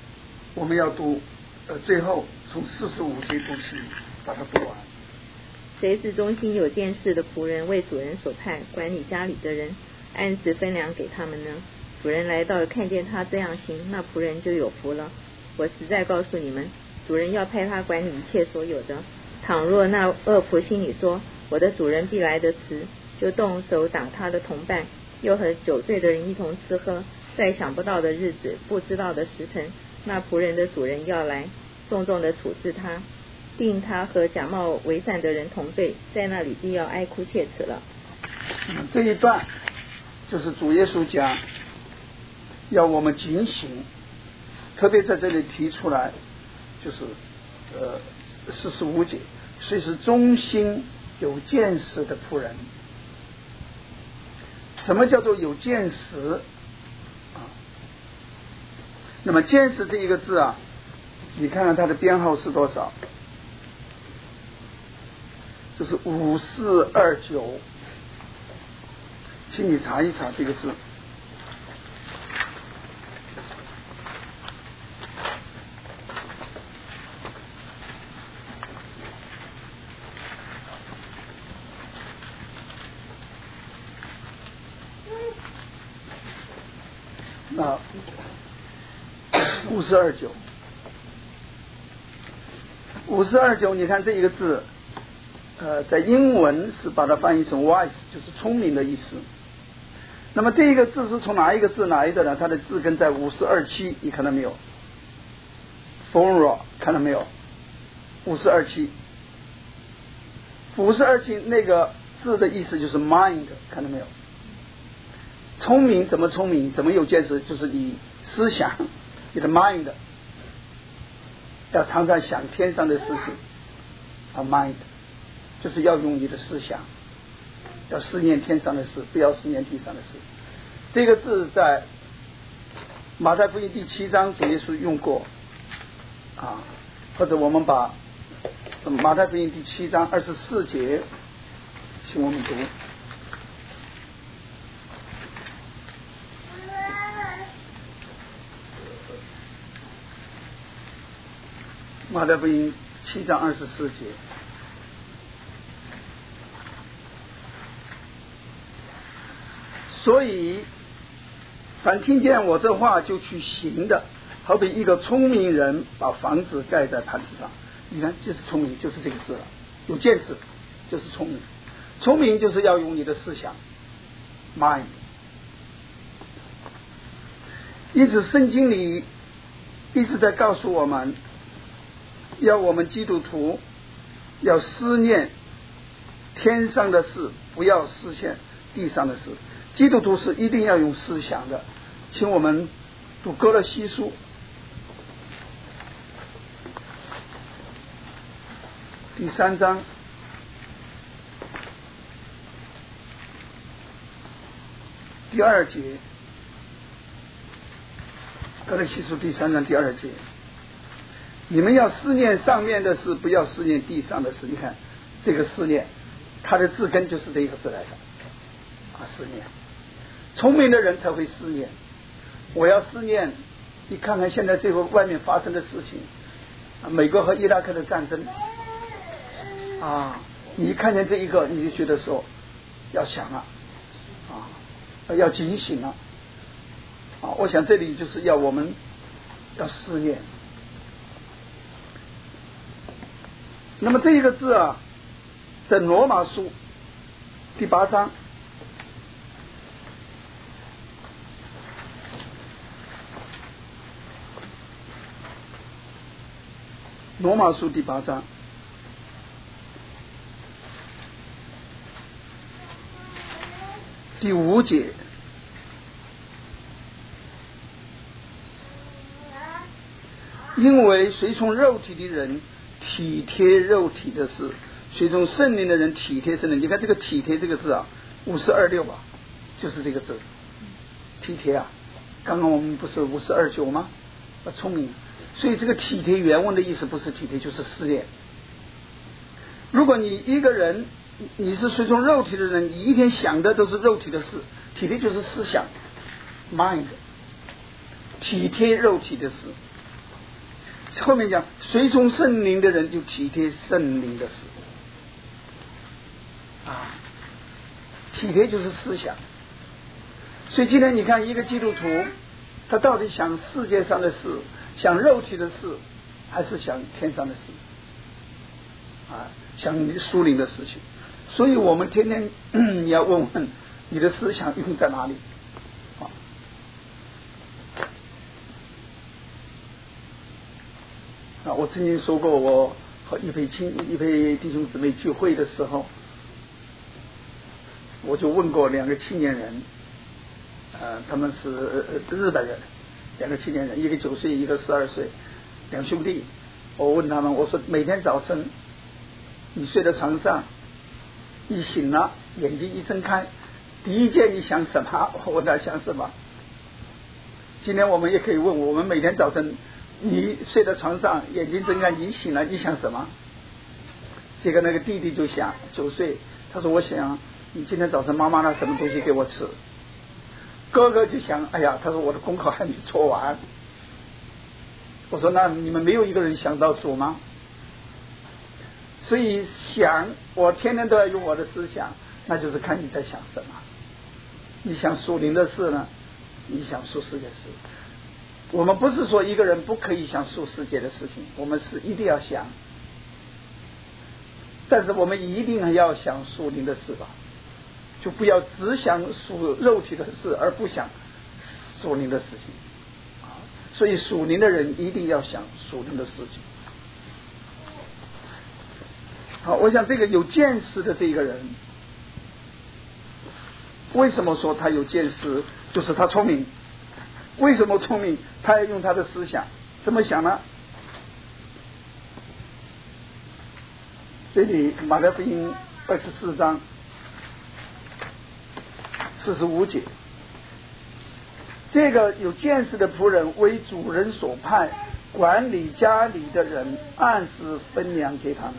我们要读呃，最后从四十五节读起，把它读完。 谁是忠心有见识的仆人，为主人所派，管理家里的人，按时分粮给他们呢？主人来到，看见他这样行，那仆人就有福了。我实在告诉你们，主人要派他管理一切所有的。倘若那恶仆心里说，我的主人必来得迟，就动手打他的同伴，又和酒醉的人一同吃喝，在想不到的日子，不知道的时辰，那仆人的主人要来，重重的处置他，定他和假冒为善的人同罪，在那里必要哀哭切齿了。 嗯、这一段就是主耶稣讲要我们警醒，特别在这里提出来，就是呃四十五节，所以是忠心有见识的仆人。什么叫做有见识啊？那么见识这一个字啊，你看看它的编号是多少？这是五四二九，请你查一查这个字。啊，五四二九，五四二九，你看这一个字，呃，在英文是把它翻译成 wise， 就是聪明的意思。那么这一个字是从哪一个字来的呢？它的字根在五四二七，你看到没有 ？Phonra 看到没有？五四二七，五四二七那个字的意思就是 mind， 看到没有？聪明怎么聪明？怎么有见识？就是你思想，你的 mind 要常常想天上的事情啊 ，mind 就是要用你的思想，要思念天上的事，不要思念地上的事。这个字在马太福音第七章主耶稣用过啊，或者我们把马太福音第七章二十四节，请我们读。马太福音七章二十四节，所以凡听见我这话就去行的，好比一个聪明人把房子盖在磐石上。你看，就是聪明，就是这个字了。有见识就是聪明，聪明就是要用你的思想 mind。因此圣经里一直在告诉我们，要我们基督徒要思念天上的事，不要思念地上的事。基督徒是一定要用思想的。请我们读哥罗西书第三章第二节，哥罗西书第三章第二节，你们要思念上面的事，不要思念地上的事。你看这个思念，它的字根就是这一个字来的啊，思念。聪明的人才会思念。我要思念，你看看现在这个外面发生的事情，美国和伊拉克的战争啊，你一看见这一个，你就觉得说要想了啊，要警醒了啊。我想这里就是要我们要思念。那么这一个字啊，在罗马书第八章，罗马书第八章第五节，因为随从肉体的人体贴肉体的事，随从圣灵的人体贴圣灵。你看这个体贴这个字啊，五十二六吧，就是这个字，体贴啊。刚刚我们不是五十二九吗？啊，聪明。所以这个体贴原文的意思不是体贴，就是思念。如果你一个人你是随从肉体的人，你一天想的都是肉体的事，体贴就是思想 mind， 体贴肉体的事。后面讲随从圣灵的人就体贴圣灵的事体贴就是思想。所以今天你看一个基督徒，他到底想世界上的事，想肉体的事，还是想天上的事啊？想属灵的事情。所以我们天天你要问问你的思想用在哪里啊？啊，我曾经说过，我和一批亲一批弟兄姊妹聚会的时候，我就问过两个青年人，呃，他们是日本人，两个青年人，一个九岁，一个十二岁，两兄弟。我问他们，我说每天早晨你睡在床上，一醒了，眼睛一睁开，第一件你想什么？我问他想什么？今天我们也可以问，我们每天早晨你睡在床上，眼睛睁开，你醒了，你想什么？这个那个弟弟就想，九岁，他说我想你今天早晨妈妈拿什么东西给我吃。哥哥就想，哎呀，他说我的功课还没做完。我说那你们没有一个人想到主吗？所以想，我天天都要用我的思想，那就是看你在想什么。你想属灵的事呢，你想属世界的事。我们不是说一个人不可以想属世界的事情，我们是一定要想，但是我们一定要想属灵的事吧，就不要只想属肉体的事，而不想属灵的事情。所以属灵的人一定要想属灵的事情。好，我想这个有见识的这个人，为什么说他有见识？就是他聪明。为什么聪明？他要用他的思想。怎么想呢？这里马太福音二十四章四十五节，这个有见识的仆人为主人所派，管理家里的人，按时分粮给他们。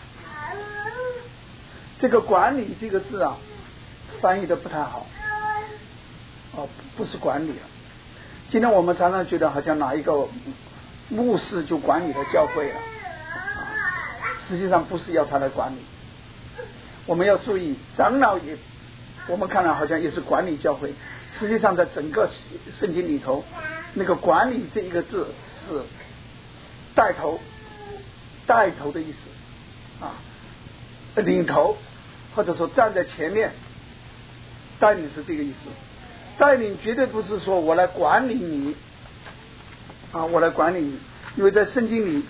这个管理这个字啊，翻译的不太好，哦，不是管理了。今天我们常常觉得好像哪一个牧师就管理了教会了，实际上不是要他来管理。我们要注意，长老也，我们看了好像也是管理教会，实际上在整个圣经里头，那个管理这一个字是带头，带头的意思啊，领头，或者说站在前面，带领是这个意思。带领绝对不是说我来管理你啊，我来管理你，因为在圣经里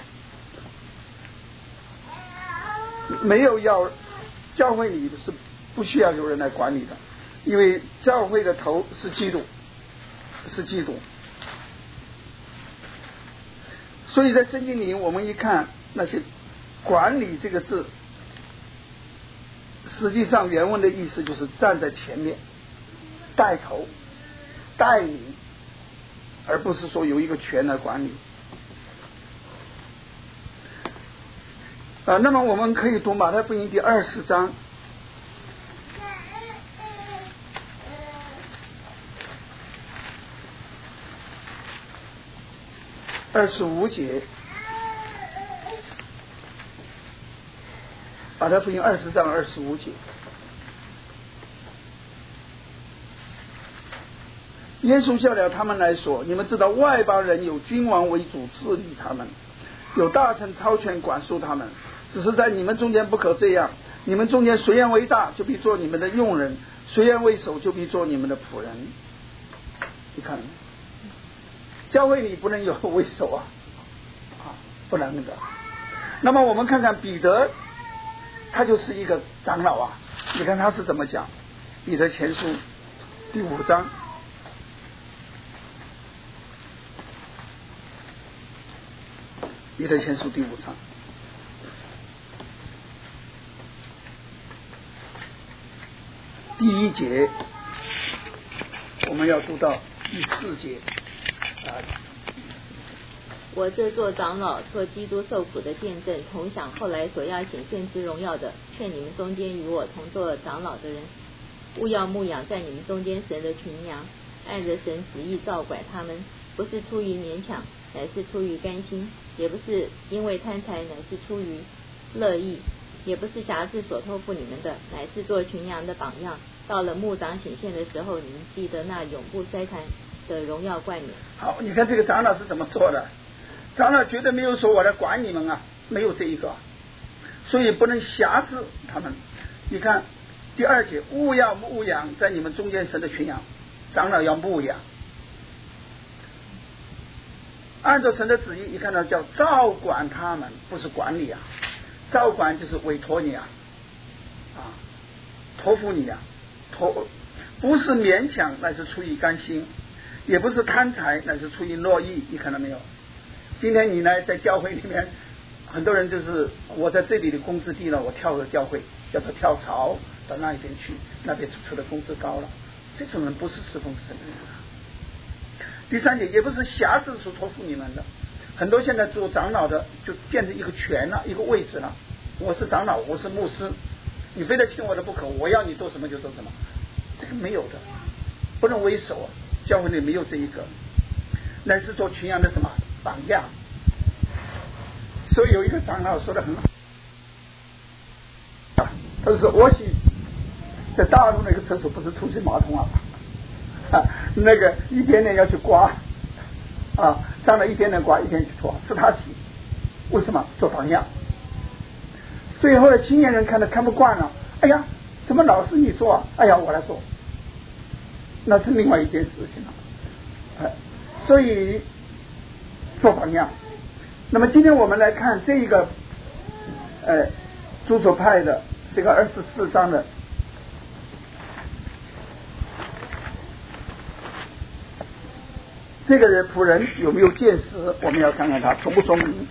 没有要教会里是不需要有人来管理的，因为教会的头是基督，是基督。所以在圣经里我们一看那些管理这个字，实际上原文的意思就是站在前面，带头带领，而不是说有一个权来管理啊。那么我们可以读马太福音第二十章二十五节，马太福音二十章二十五节。耶稣叫了他们来说，你们知道外邦人有君王为主治理他们，有大臣操权管束他们，只是在你们中间不可这样。你们中间谁人为大，就必做你们的用人；谁人为首，就必做你们的仆人。你看，教会里不能有为首啊，啊，不能的。那么我们看看彼得，他就是一个长老啊。你看他是怎么讲？彼得前书第五章。彼得前书第五章第一节，我们要读到第四节啊。 我这做长老做基督受苦的见证，同享后来所要显现之荣耀的，劝你们中间与我同做长老的人，务要牧养在你们中间神的群羊，按着神旨意照管他们，不是出于勉强，乃是出于甘心，也不是因为贪财，乃是出于乐意，也不是辖制所托付你们的，乃是做群羊的榜样， 到了牧长显现的时候，你们记得那永不衰残的荣耀冠冕。 好，你看这个长老是怎么做的？长老绝对没有说我来管你们啊，没有这一个，所以不能辖制他们。你看第二节，勿要牧养在你们中间神的群羊，长老要牧养，按照神的旨意，你看到叫照管他们，不是管理啊，照管就是委托你啊，啊，托付你啊，托不是勉强，乃是出于甘心，也不是贪财，乃是出于乐意。你看到没有？今天你呢，在教会里面，很多人就是我在这里的工资低了，我跳个教会，叫做跳槽到那一边去，那边出的工资高了，这种人不是侍奉神的人啊。第三点，也不是辖制所托付你们的，很多现在做长老的就变成一个权了，一个位置了。我是长老，我是牧师，你非得听我的不可，我要你做什么就做什么，这个没有的，不能为首啊。教会里没有这一个，乃是做群羊的什么榜样。所以有一个长老说的很好，他说我去在大陆那个厕所不是抽水马桶啊，啊那个一点点要去刮啊，长老一点点刮一点去拖，是他洗，为什么？做榜样。最后的青年人看的看不惯了，哎呀，怎么老是你做啊？哎呀，我来做，那是另外一件事情了。哎，所以做榜样。那么今天我们来看这一个呃主所派的这个二十四章的这个人仆人有没有见识？我们要看看他聪不聪明。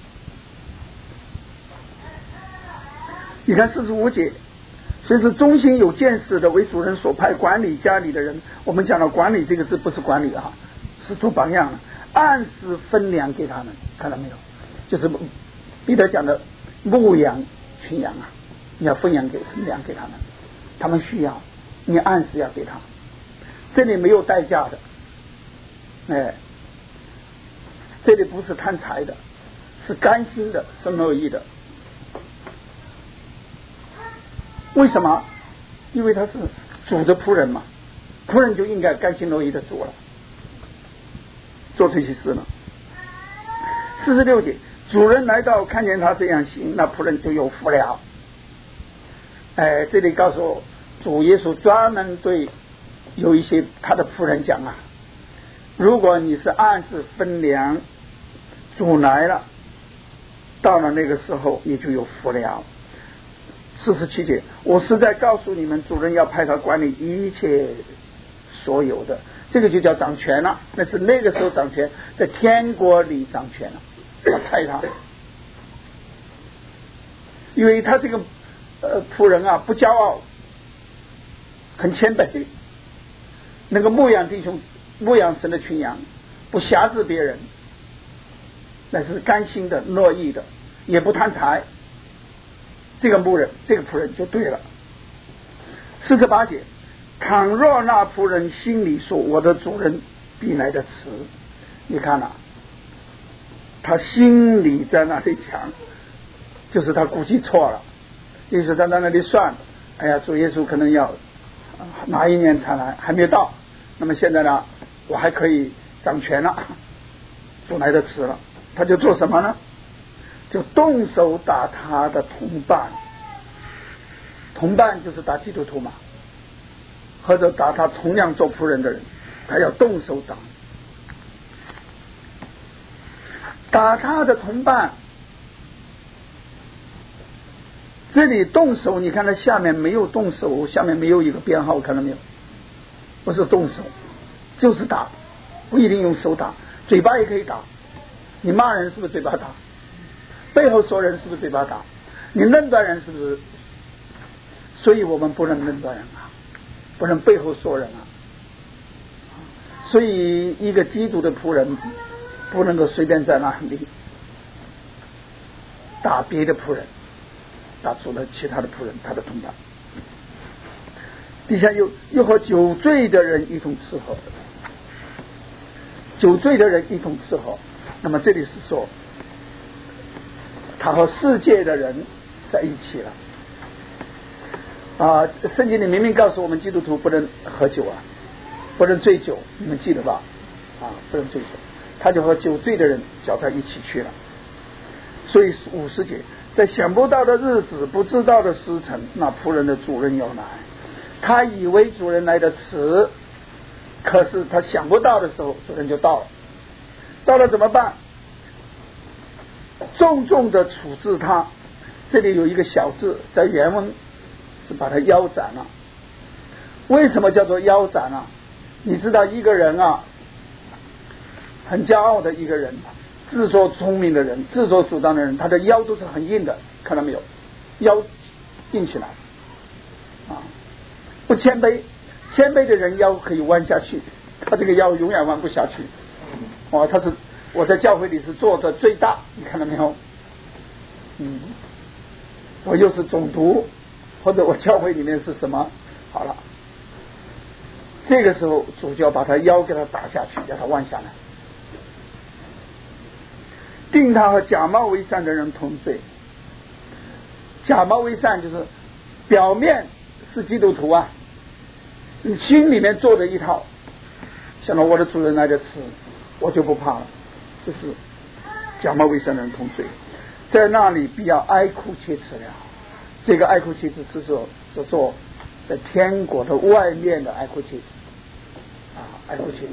你看四十五节，所以是忠心有见识的为主人所派管理家里的人。我们讲到管理这个字不是管理啊，是做榜样的，按时分粮给他们，看到没有？就是彼得讲的牧养群羊啊，你要分养给分粮给他们，他们需要你按时要给他，这里没有代价的，哎，这里不是贪财的，是甘心的，是乐意的。为什么？因为他是主的仆人嘛，仆人就应该甘心乐意的做了，做这些事了。四十六节，主人来到看见他这样行，那仆人就有福了。哎，这里告诉我，主耶稣专门对有一些他的仆人讲啊，如果你是按时分粮，主来了，到了那个时候你就有福了。四十七节，我是在告诉你们，主人要派他管理一切所有的，这个就叫掌权了。那是那个时候掌权，在天国里掌权了，要派他，因为他这个呃仆人啊不骄傲，很谦卑，那个牧养弟兄牧养神的群羊，不辖制别人，那是甘心的乐意的，也不贪财。这个牧人这个仆人就对了。四十八节，倘若那仆人心里说我的主人必来的迟，你看了、啊、他心里在那里讲，就是他估计错了，于是他在那里算，哎呀，主耶稣可能要哪一年才来，还没到，那么现在呢我还可以掌权了，主来的迟了，他就做什么呢？就动手打他的同伴，同伴就是打基督徒嘛，或者打他同样做仆人的人，他要动手打，打他的同伴。这里动手，你看它下面没有动手，下面没有一个编号，看到没有？不是动手，就是打，不一定用手打，嘴巴也可以打。你骂人是不是嘴巴打？背后说人是不是嘴巴打？你论断人是不是？所以我们不能论断人啊，不能背后说人啊。所以一个基督的仆人不能够随便在那里打别的仆人，打出了其他的仆人，他的同伴。底下又又和酒醉的人一同伺候，酒醉的人一同伺候。那么这里是说他和世界的人在一起了。 啊，圣经里明明告诉我们基督徒不能喝酒啊，不能醉酒，你们记得吧？啊，不能醉酒，他就和酒醉的人搅在一起去了。所以五十节，在想不到的日子，不知道的时辰，那仆人的主人要来，他以为主人来的迟，可是他想不到的时候，主人就到了。到了怎么办？重重的处置他。这里有一个小字，在原文是把他腰斩了。为什么叫做腰斩啊？你知道一个人啊，很骄傲的一个人，自作聪明的人，自作主张的人，他的腰都是很硬的，看到没有？腰硬起来啊！不谦卑，谦卑的人腰可以弯下去，他这个腰永远弯不下去。哦，他是我在教会里是做的最大，你看到没有？嗯，我又是总督，或者我教会里面是什么？好了，这个时候主就要把他腰给他打下去，让他弯下来，定他和假冒为善的人同罪。假冒为善就是表面是基督徒啊，你心里面做的一套，想到我的主人来的迟，我就不怕了，这是假冒为善的人同罪。在那里必要哀哭切齿了。这个哀哭切齿是说是做在天国的外面的哀哭切齿啊，哀哭切齿。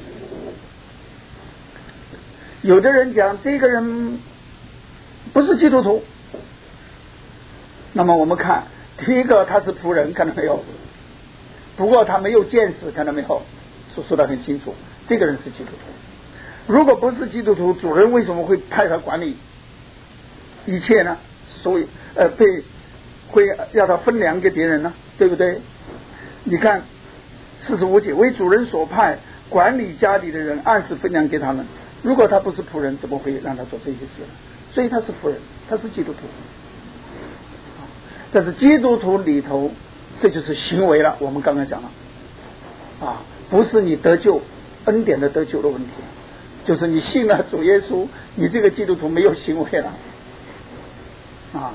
有的人讲这个人不是基督徒，那么我们看第一个他是仆人，看到没有？不过他没有见识，看到没有？说说得很清楚，这个人是基督徒。如果不是基督徒，主人为什么会派他管理一切呢？所以呃被会要他分粮给别人呢，对不对？你看四十五节，为主人所派管理家里的人按时分粮给他们。如果他不是仆人，怎么会让他做这些事呢？所以他是仆人，他是基督徒。但是基督徒里头，这就是行为了。我们刚刚讲了啊，不是你得救恩典的得救的问题，就是你信了主耶稣，你这个基督徒没有行为了啊。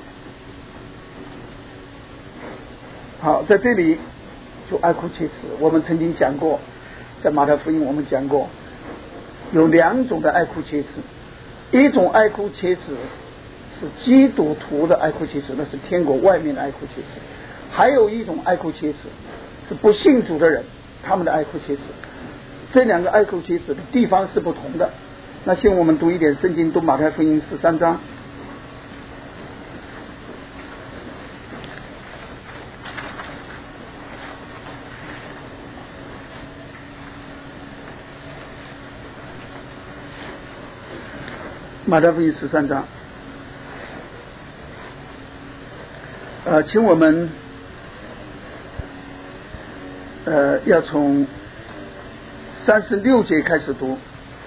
好，在这里就哀哭切齿。我们曾经讲过，在马太福音我们讲过，有两种的哀哭切齿。一种哀哭切齿是基督徒的哀哭切齿，那是天国外面的哀哭切齿。还有一种哀哭切齿是不信主的人，他们的哀哭切齿。这两个哀哭切齿的地方是不同的。那先我们读一点圣经，读马太福音十三章。马太福音十三章，呃，请我们呃要从三十六节开始读，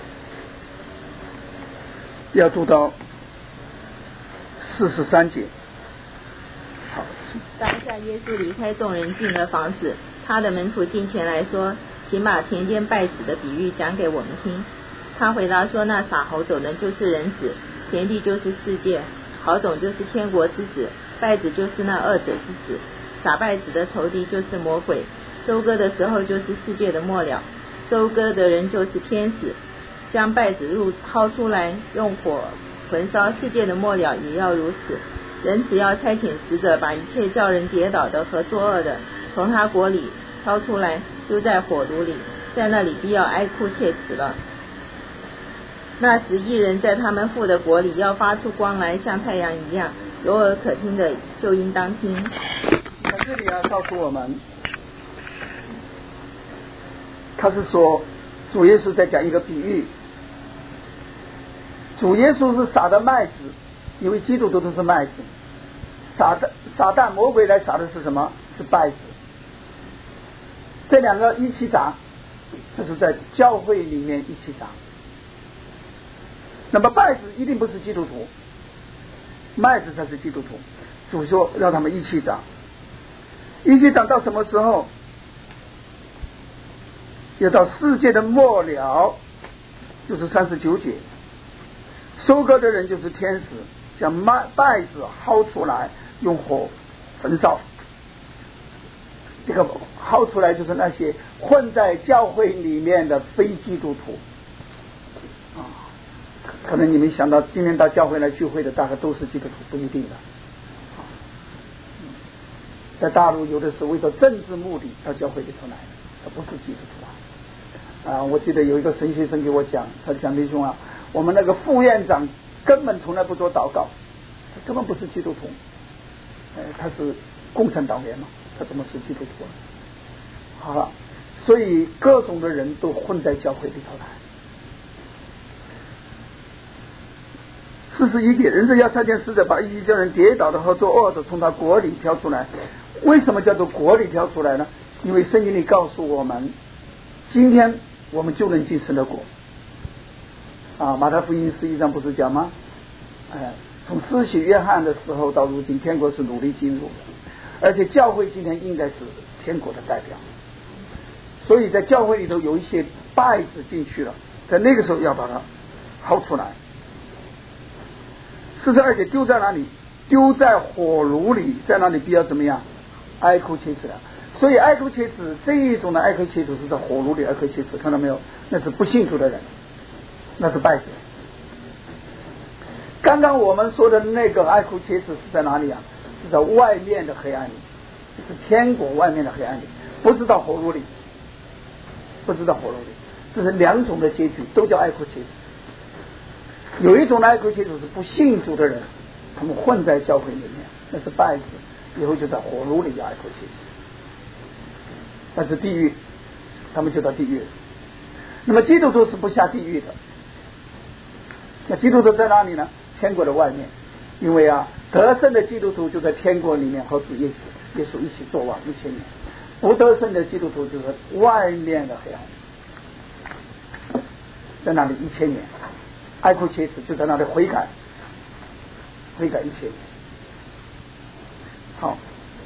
要读到四十三节。好， 当下耶稣离开众人，进了房子，他的门徒进前来说：“请把田间稗子的比喻讲给我们听。”他回答说：“那撒好种的就是人子，田地就是世界，好种就是天国之子，稗子就是那二者之子。撒稗子的仇敌就是魔鬼，收割的时候就是世界的末了，收割的人就是天使。将稗子入掏出来，用火焚烧，世界的末了也要如此。人只要差遣使者，把一切叫人跌倒的和作恶的，从他国里掏出来，丢在火炉里，在那里必要哀哭切齿了。那时义人在他们父的国里要发出光来，像太阳一样，有耳可听的就应当听。” 在这里要告诉我们，他是说主耶稣在讲一个比喻。主耶稣是撒的麦子，因为基督徒都是麦子，撒的撒旦魔鬼来撒的是什么？是稗子。这两个一起长，就是在教会里面一起长。那么稗子一定不是基督徒，麦子才是基督徒。主说让他们一起长，一起长到什么时候？要到世界的末了，就是三十九节。收割的人就是天使，将麦稗子薅出来，用火焚烧。 这个号出来就是那些混在教会里面的非基督徒啊。可能你们想到今天到教会来聚会的大概都是基督徒，不一定的。在大陆有的是为了政治目的到教会里头来的，他不是基督徒啊。啊，我记得有一个神学生给我讲，他讲弟兄啊，我们那个副院长根本从来不做祷告，他根本不是基督徒，呃，他是共产党员嘛，他怎么是基督徒啊？好了，所以各种的人都混在教会里头来。四十一节，人子要差遣使者，把一叫人跌倒的和作恶的从他国里挑出来。为什么叫做国里挑出来呢？因为圣经里告诉我们，今天我们就能进神的国啊。马太福音十一章不是讲吗？哎，从施洗约翰的时候到如今，天国是努力进入的，而且教会今天应该是天国的代表，所以在教会里头有一些败子进去了，在那个时候要把它薅出来。四十二节，丢在哪里？丢在火炉里，在那里必要怎么样？哀哭切齿了。所以哀哭切齿这一种的哀哭切齿是在火炉里哀哭切齿，看到没有？那是不信主的人，那是败子。刚刚我们说的那个哀哭切齿是在哪里啊？是在外面的黑暗里，就是天国外面的黑暗里，不是到火炉里，不是到火炉里。这是两种的结局，都叫哀哭切齿。有一种的哀哭切齿是不信主的人，他们混在教会里面，那是败子，以后就在火炉里哀哭切齿。但是地狱，他们就到地狱了。那么基督徒是不下地狱的。那基督徒在哪里呢？天国的外面。因为啊，得胜的基督徒就在天国里面和主耶稣耶稣一起作王一千年，不得胜的基督徒就在外面的黑暗，在那里一千年。哀哭切齿，就在那里悔改，悔改一千年。好，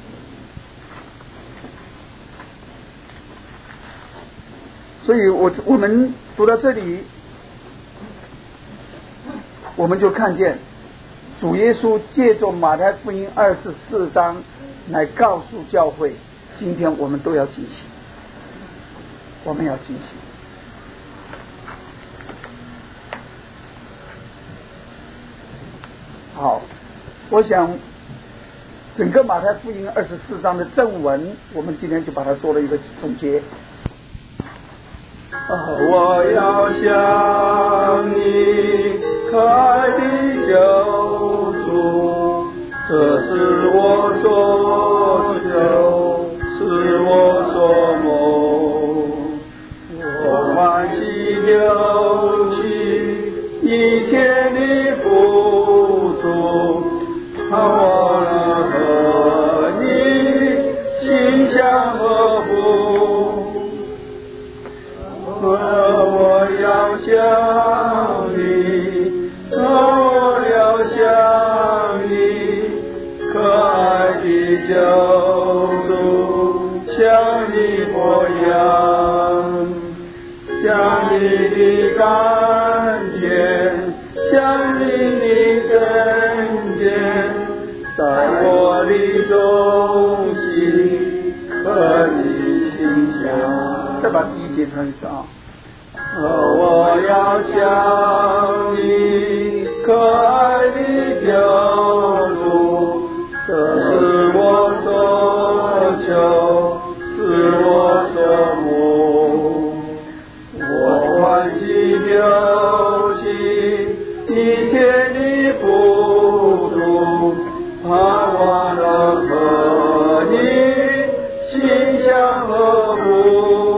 所以我我们读到这里，我们就看见主耶稣借着马太福音二十四章来告诉教会，今天我们都要警醒，我们要警醒。好，我想整个马太福音二十四章的正文，我们今天就把它做了一个总结。 我要向你开的救主，这是我所求，是我所梦。我欢喜留起一切的付出，盼望能和你心相合乎。我要向你，我要向你，可爱的救主，像你模样，像你的甘甜，像你的真见，在我的中心，可你心想。 再把第一节唱一次啊！ 我要向你可爱的救主，这是我所求，是我所梦。我欢喜留起一切的付出，盼望能和你心相合乎。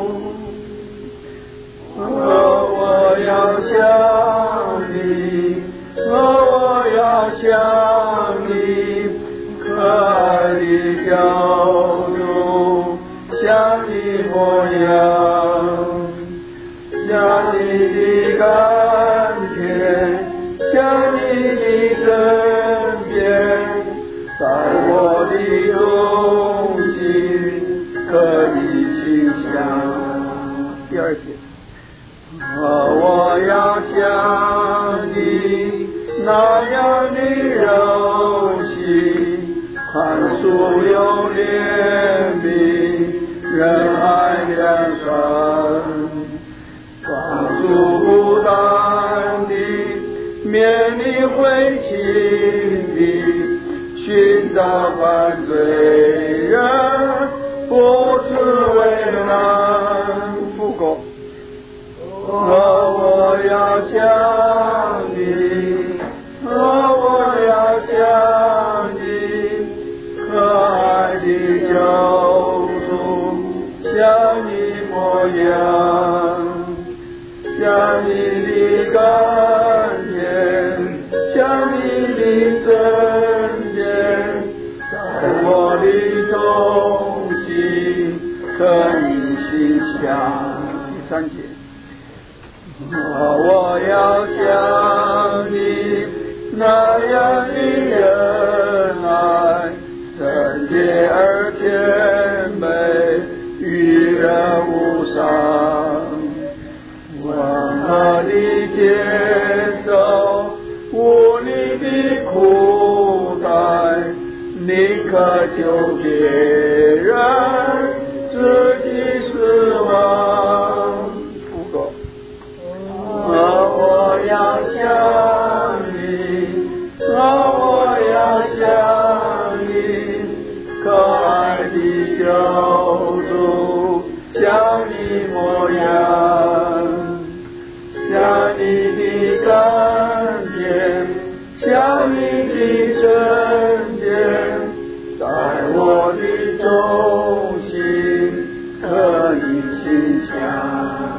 我要向你，我要向你，可爱的救主，像你模样，像你的甘甜，像你的真辨，在我的中心，可以心想。 第二节。 我要像你那样的柔细，宽恕又怜悯， 免你会情的寻找犯罪人，不是为难。 复国， 我要向你，我要向你，可爱的救主，像你模样，像你的甘愿，像你的真言，在我的中心，可你心想。 第三节， 我要像你那样的仁爱，圣洁而谦卑，与人无伤，温和地接受无力的苦待，宁可救别人，自己死亡。我要向你，我要向你，可爱的救主，像你模样，像你的甘愿，像你的真言，在我的中心，可以心想。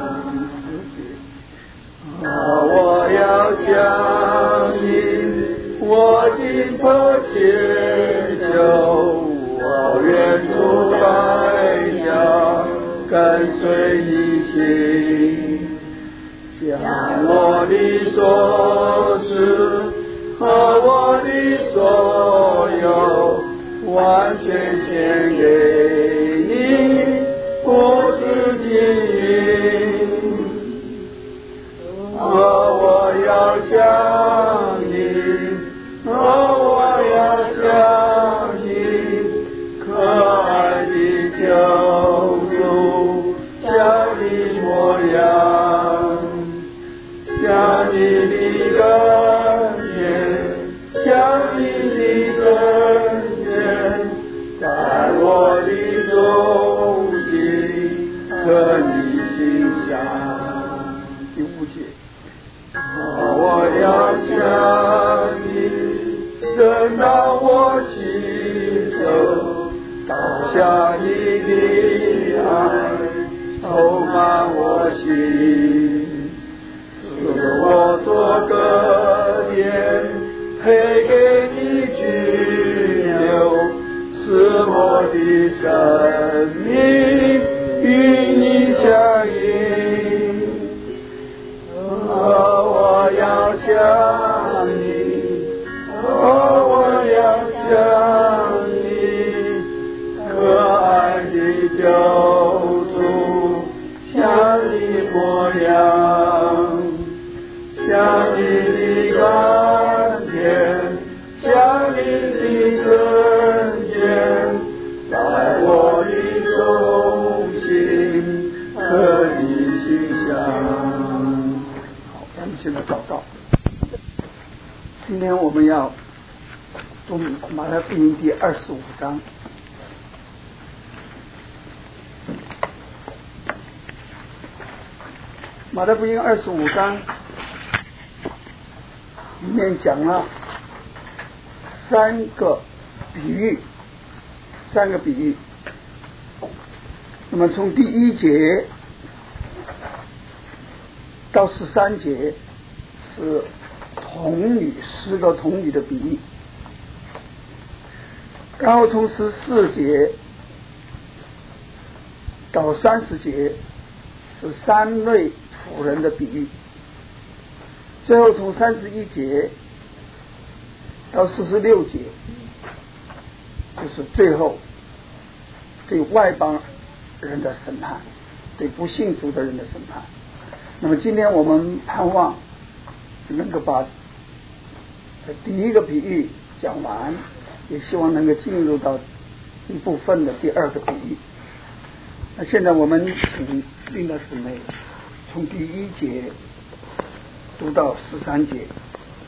我要向你，我今迫切求，我愿出代价，跟随你心，将我的所思和我的所有，完全献给你，不自己。我要向你，我要向你，可爱的救主，像你模样，像你的甘愿，像你的真言，在我的中心，可你心想。 第五节， 我要向你，正当我祈求，倒下你的爱，充满我心，使我做个点，配给你居留，使我的生命与你相应。我要向你，我要向你，可爱的救主，像你模样，像你的甘愿，像你的真言，在我的中心，可你心想。 咱们现在祷告。今天我们要读马太福音第二十五章。马太福音二十五章里面讲了三个比喻，三个比喻。那么从第一节到十三节是童女，十个童女的比喻，然后从十四节到三十节是三位妇人的比喻，最后从三十一节到四十六节就是最后对外邦人的审判，对不信主的人的审判。那么今天我们盼望能够把第一个比喻讲完，也希望能够进入到一部分的第二个比喻。那现在我们请领导姊妹从第一节读到十三节，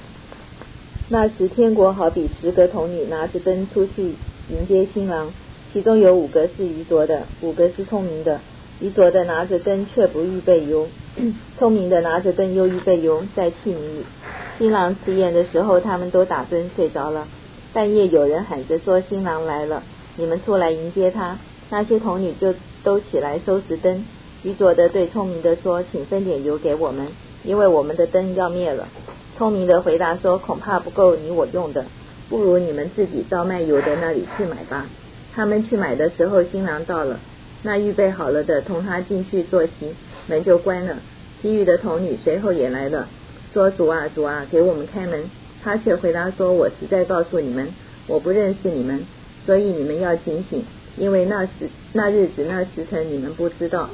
那时天国好比十个童女拿着灯出去迎接新郎，其中有五个是愚拙的，五个是聪明的。愚拙的拿着灯却不预备油，聪明的拿着灯又预备油在器皿里。新郎吃宴的时候，他们都打盹睡着了。半夜有人喊着说，新郎来了，你们出来迎接他。那些童女就都起来收拾灯。愚拙的对聪明的说，请分点油给我们，因为我们的灯要灭了。聪明的回答说，恐怕不够你我用的，不如你们自己到卖油的那里去买吧。他们去买的时候，新郎到了，那预备好了的同他进去坐席，门就关了。其余的童女随后也来了，说，主啊主啊，给我们开门。他却回答说，我实在告诉你们，我不认识你们，所以你们要警醒，因为那时那日子那时辰你们不知道。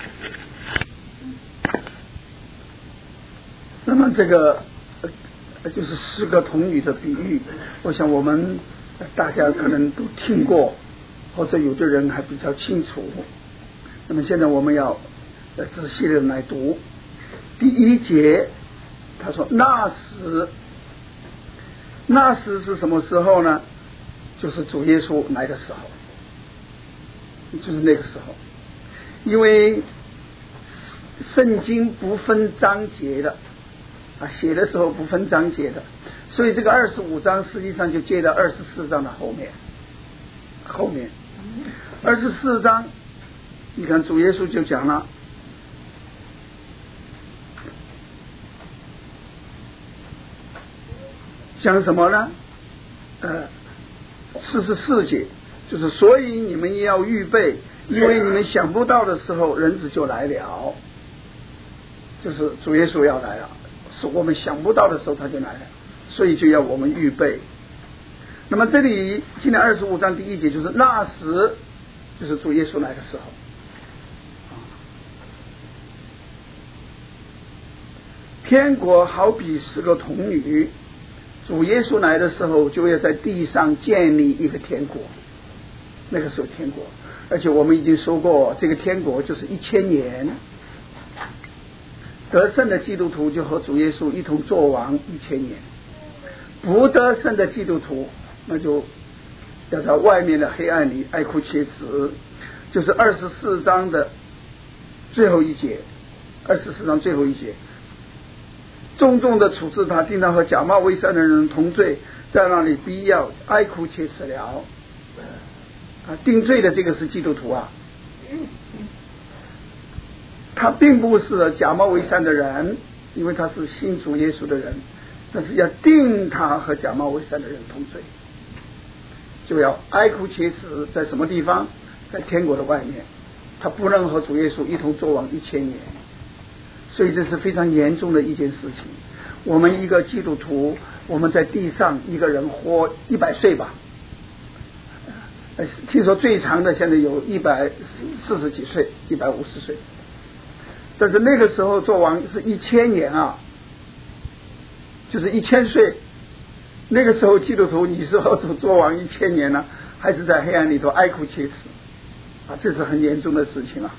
那么这个就是十个童女的比喻，我想我们大家可能都听过，或者有的人还比较清楚。那么现在我们要仔细的来读第一节，他说那时，那时是什么时候呢？就是主耶稣来的时候，就是那个时候。因为圣经不分章节的啊，写的时候不分章节的，所以这个二十五章实际上就接到二十四章的后面。后面二十四章，你看主耶稣就讲了，讲什么呢？呃，四十四节就是所以你们也要预备，因为你们想不到的时候，人子就来了。就是主耶稣要来了，是我们想不到的时候他就来了，所以就要我们预备。那么这里今天二十五章第一节就是那时，就是主耶稣来的时候。天国好比十个童女，主耶稣来的时候就要在地上建立一个天国，那个时候天国，而且我们已经说过，这个天国就是一千年，得胜的基督徒就和主耶稣一同作王一千年，不得胜的基督徒那就要在外面的黑暗里哀哭切齿。就是二十四章的最后一节，二十四章最后一节，重重的处置他，定他和假冒为善的人同罪，在那里必要哀哭切齿了。啊，定罪的这个是基督徒啊，他并不是假冒为善的人，因为他是信主耶稣的人，但是要定他和假冒为善的人同罪，就要哀哭切齿。在什么地方？在天国的外面，他不能和主耶稣一同作王一千年，所以这是非常严重的一件事情。我们一个基督徒，我们在地上一个人活一百岁吧，听说最长的现在有一百四十几岁，一百五十岁，但是那个时候做王是一千年啊，就是一千岁。那个时候基督徒，你说做王一千年呢，还是在黑暗里头哀哭切齿啊，这是很严重的事情啊。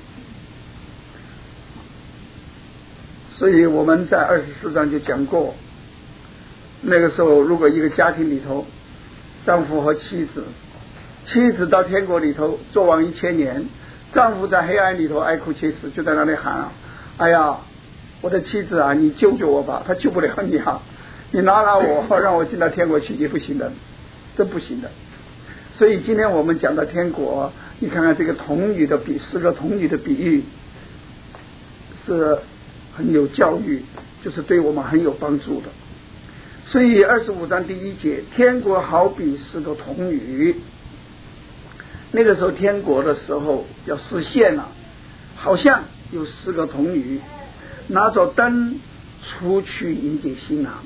所以我们在二十四章就讲过，那个时候如果一个家庭里头，丈夫和妻子，妻子到天国里头做王一千年，丈夫在黑暗里头哀哭切齿，就在那里喊啊，哎呀，我的妻子啊，你救救我吧，他救不了你啊，你拿拿我让我进到天国去也不行的，这不行的。所以今天我们讲到天国，你看看这个童女的比十个童女的比喻是很有教育，就是对我们很有帮助的。所以二十五章第一节，天国好比十个童女，那个时候天国的时候要实现了，好像有十个童女拿着灯出去迎接新郎。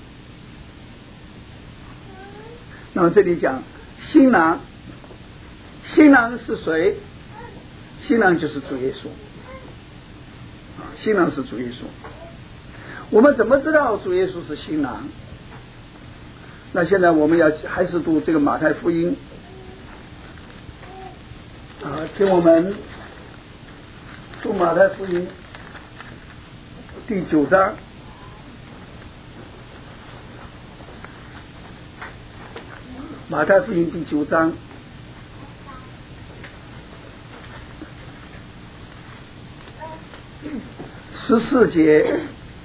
那么这里讲新郎，新郎是谁？新郎就是主耶稣，新郎是主耶稣。我们怎么知道主耶稣是新郎？那现在我们要还是读这个马太福音啊，请我们读马太福音第九章马太福音第九章十四节，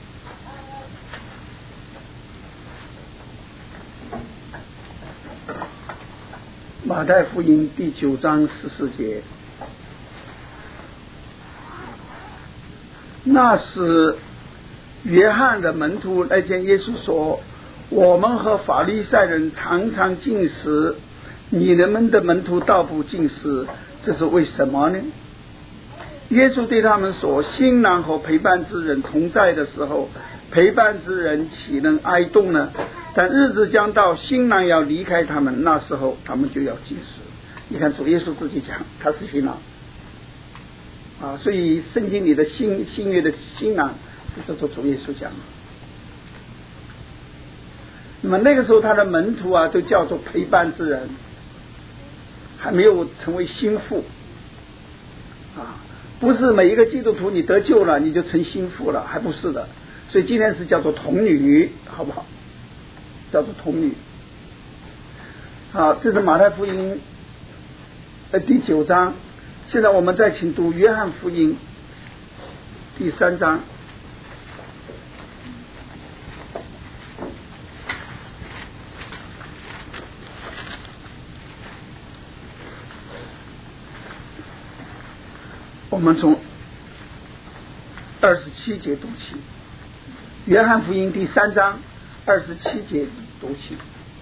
马太福音第九章十四节，那时约翰的门徒来见耶稣说，我们和法利赛人常常禁食，你们的门徒倒不禁食，这是为什么呢？耶稣对他们说，新郎和陪伴之人同在的时候，陪伴之人岂能哀动呢？但日子将到，新郎要离开他们，那时候他们就要禁食。你看主耶稣自己讲他是新郎啊，所以圣经里的新新约的新郎是这主耶稣讲的。那么那个时候他的门徒啊都叫做陪伴之人，还没有成为心腹啊，不是每一个基督徒你得救了你就成心腹了，还不是的。所以今天是叫做童女，好不好？叫做童女。好，这是马太福音的第九章。现在我们再请读约翰福音第三章。我们从二十七节读起，约翰福音第三章二十七节读起。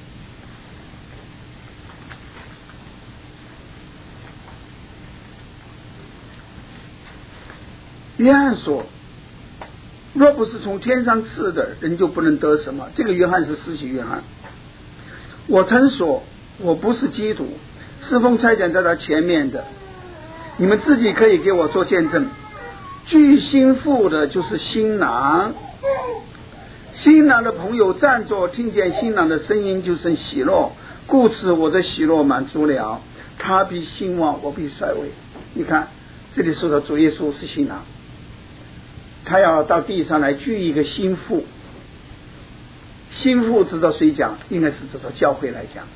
约翰说，若不是从天上赐的，人就不能得什么。这个约翰是施洗约翰。我曾说我不是基督，侍奉差遣在他前面的，你们自己可以给我做见证。具心腹的就是新郎，新郎的朋友站着，听见新郎的声音就生喜乐，故此我的喜乐满足了。他必兴旺，我必衰微。你看这里说的主耶稣是新郎，他要到地上来聚一个心腹。心腹知道谁讲？应该是知道教会来讲，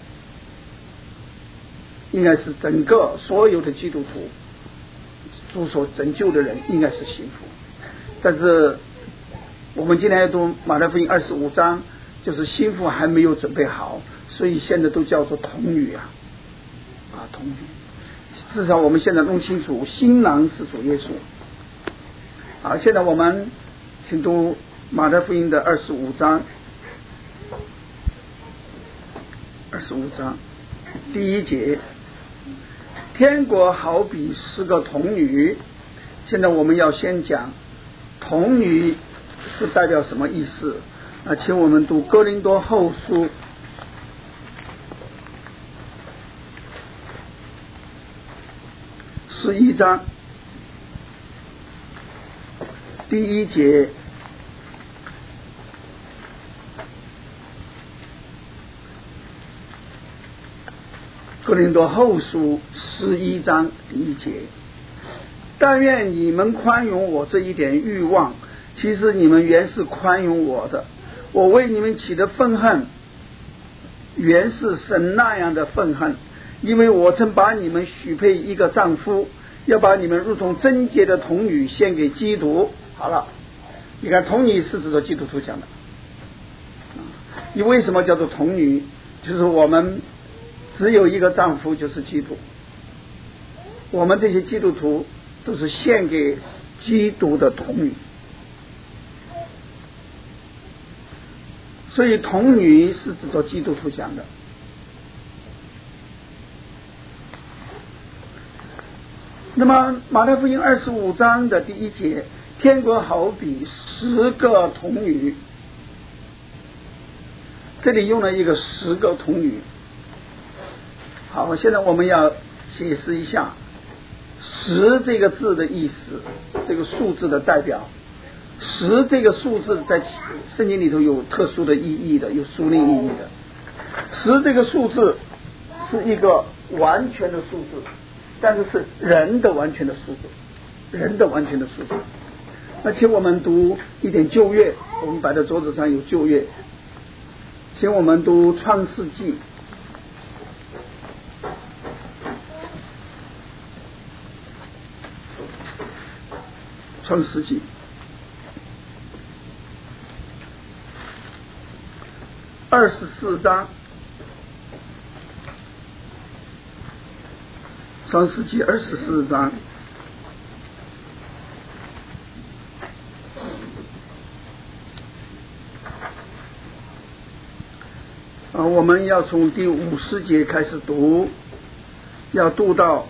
应该是整个所有的基督徒主所拯救的人应该是心腹。但是我们今天要读马太福音二十五章，就是心腹还没有准备好，所以现在都叫做童女啊啊童女。至少我们现在弄清楚，新郎是主耶稣。好，现在我们请读马太福音的二十五章，二十五章第一节，天国好比十个童女。现在我们要先讲童女是代表什么意思啊？请我们读哥林多后书十一章第一节，哥林多后书十一章第一节，但愿你们宽容我这一点欲望，其实你们原是宽容我的。我为你们起的愤恨，原是神那样的愤恨，因为我曾把你们许配一个丈夫，要把你们如同贞洁的童女献给基督。好了，你看童女是指着基督徒讲的。你为什么叫做童女？就是我们只有一个丈夫，就是基督。我们这些基督徒都是献给基督的童女，所以童女是指着基督徒讲的。那么马太福音二十五章的第一节，天国好比十个童女，这里用了一个十个童女。好，现在我们要解释一下十这个字的意思，这个数字的代表。十这个数字在圣经里头有特殊的意义的，有属灵意义的。十这个数字是一个完全的数字，但是是人的完全的数字，人的完全的数字。那请我们读一点旧约，我们摆在桌子上有旧约，请我们读创世纪创世纪二十四章，创世纪二十四章。啊，我们要从第五十节开始读，要读到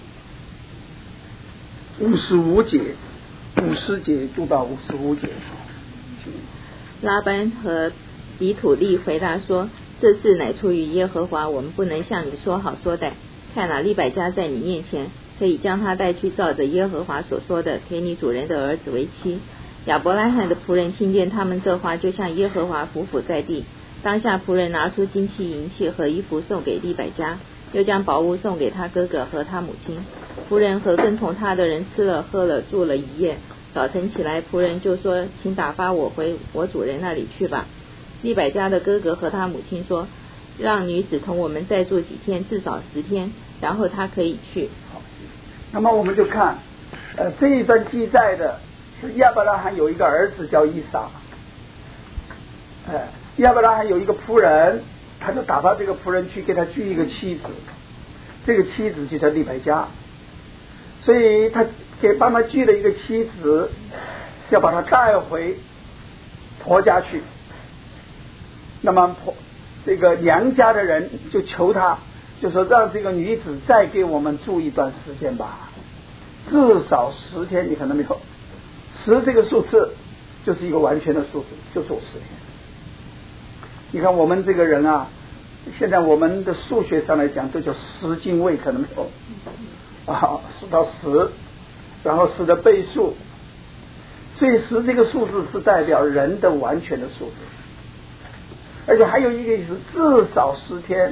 五十五节，五十节读到五十五节。 拉班和比土利回答说：“这事乃出于耶和华，我们不能向你说好说歹。看哪，利百加在你面前，可以将他带去，照着耶和华所说的，给你主人的儿子为妻。”亚伯拉罕的仆人听见他们这话，就向耶和华匍匐在地。当下仆人拿出金器、银器和衣服送给利百加，又将宝物送给他哥哥和他母亲。仆人和跟从他的人吃了喝了，住了一夜。早晨起来，仆人就说：“请打发我回我主人那里去吧。”利百加的哥哥和他母亲说：“让女子同我们再住几天，至少十天，然后她可以去。” 好，那么我们就看，呃，这一段记载的是亚伯拉罕有一个儿子叫以撒，呃，亚伯拉罕有一个仆人，他就打发这个仆人去给他娶一个妻子，这个妻子就叫利百加，所以他给帮他娶了一个妻子，要把他带回婆家去。那么婆这个娘家的人就求他，就说让这个女子再给我们住一段时间吧，至少十天。你看到没有？十这个数字就是一个完全的数字，就做十天。你看我们这个人啊，现在我们的数学上来讲，这叫十进位，可能没有啊，数到十，然后十的倍数，所以十这个数字是代表人的完全的数字。而且还有一个意思，至少十天，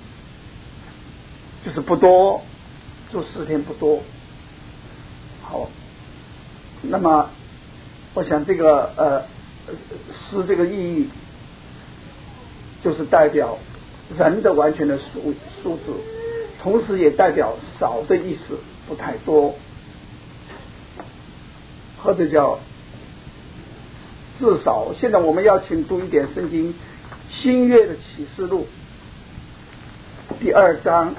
就是不多，住十天不多。好，那么我想这个呃十这个意义，就是代表人的完全的数数字，同时也代表少的意思，不太多，或者叫至少。现在我们要请读一点圣经。新约的启示录第二章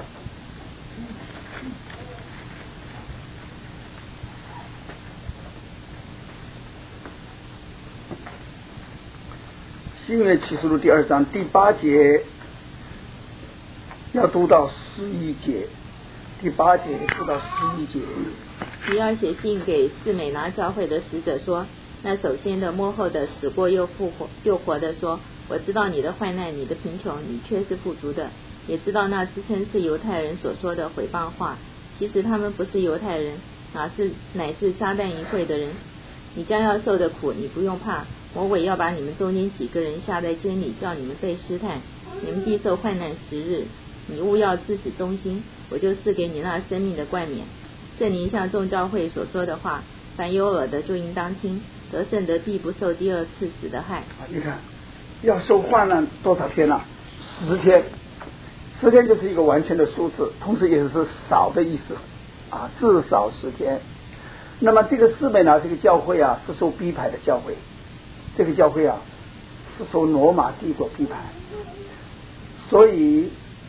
新约启示录第二章第八节要读到十一节，第八节读到十一节。 你要写信给士美拿教会的使者说，那首先的末后的死过又复活又活的说，我知道你的患难，你的贫穷，你却是富足的，也知道那自称是犹太人所说的毁谤话，其实他们不是犹太人，哪是乃是撒旦淫秽的人。你将要受的苦，你不用怕，魔鬼要把你们中间几个人下在监里，叫你们被试探，你们必受患难十日。你务要自始忠心，我就赐给你那生命的冠冕。圣灵向众教会所说的话，凡有耳的就应当听，得胜的必不受第二次死的害。 你看要受患难多少天啊？十天，十天就是一个完全的数字，同时也是少的意思啊，至少十天。那么这个士美拿这个教会啊，是受逼迫的教会，这个教会啊是受罗马帝国逼迫，所以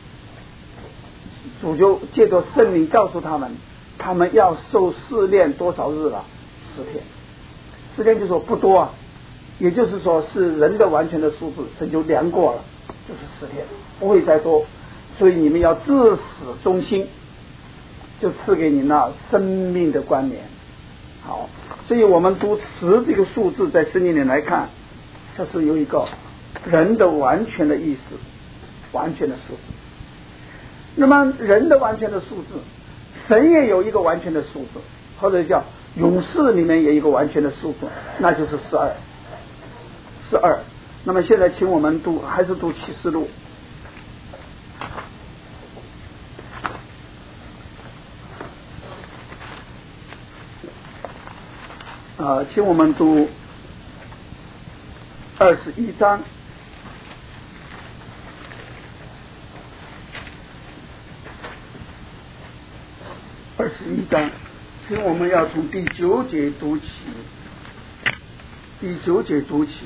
主就借着圣灵告诉他们，他们要受试炼多少日了？十天。十天就说不多啊，也就是说是人的完全的数字，神就量过了，就是十天，不会再多。所以你们要至死忠心，就赐给你那生命的冠冕。好，所以我们读十这个数字，在圣经里来看，它是有一个人的完全的意思，完全的数字。那么人的完全的数字，神也有一个完全的数字，或者叫勇士里面有一个完全的数字，那就是十二。十二。那么现在请我们读，还是读启示录。啊，请我们读二十一章。二十一章， 请我们要从第九节读起，第九节读起，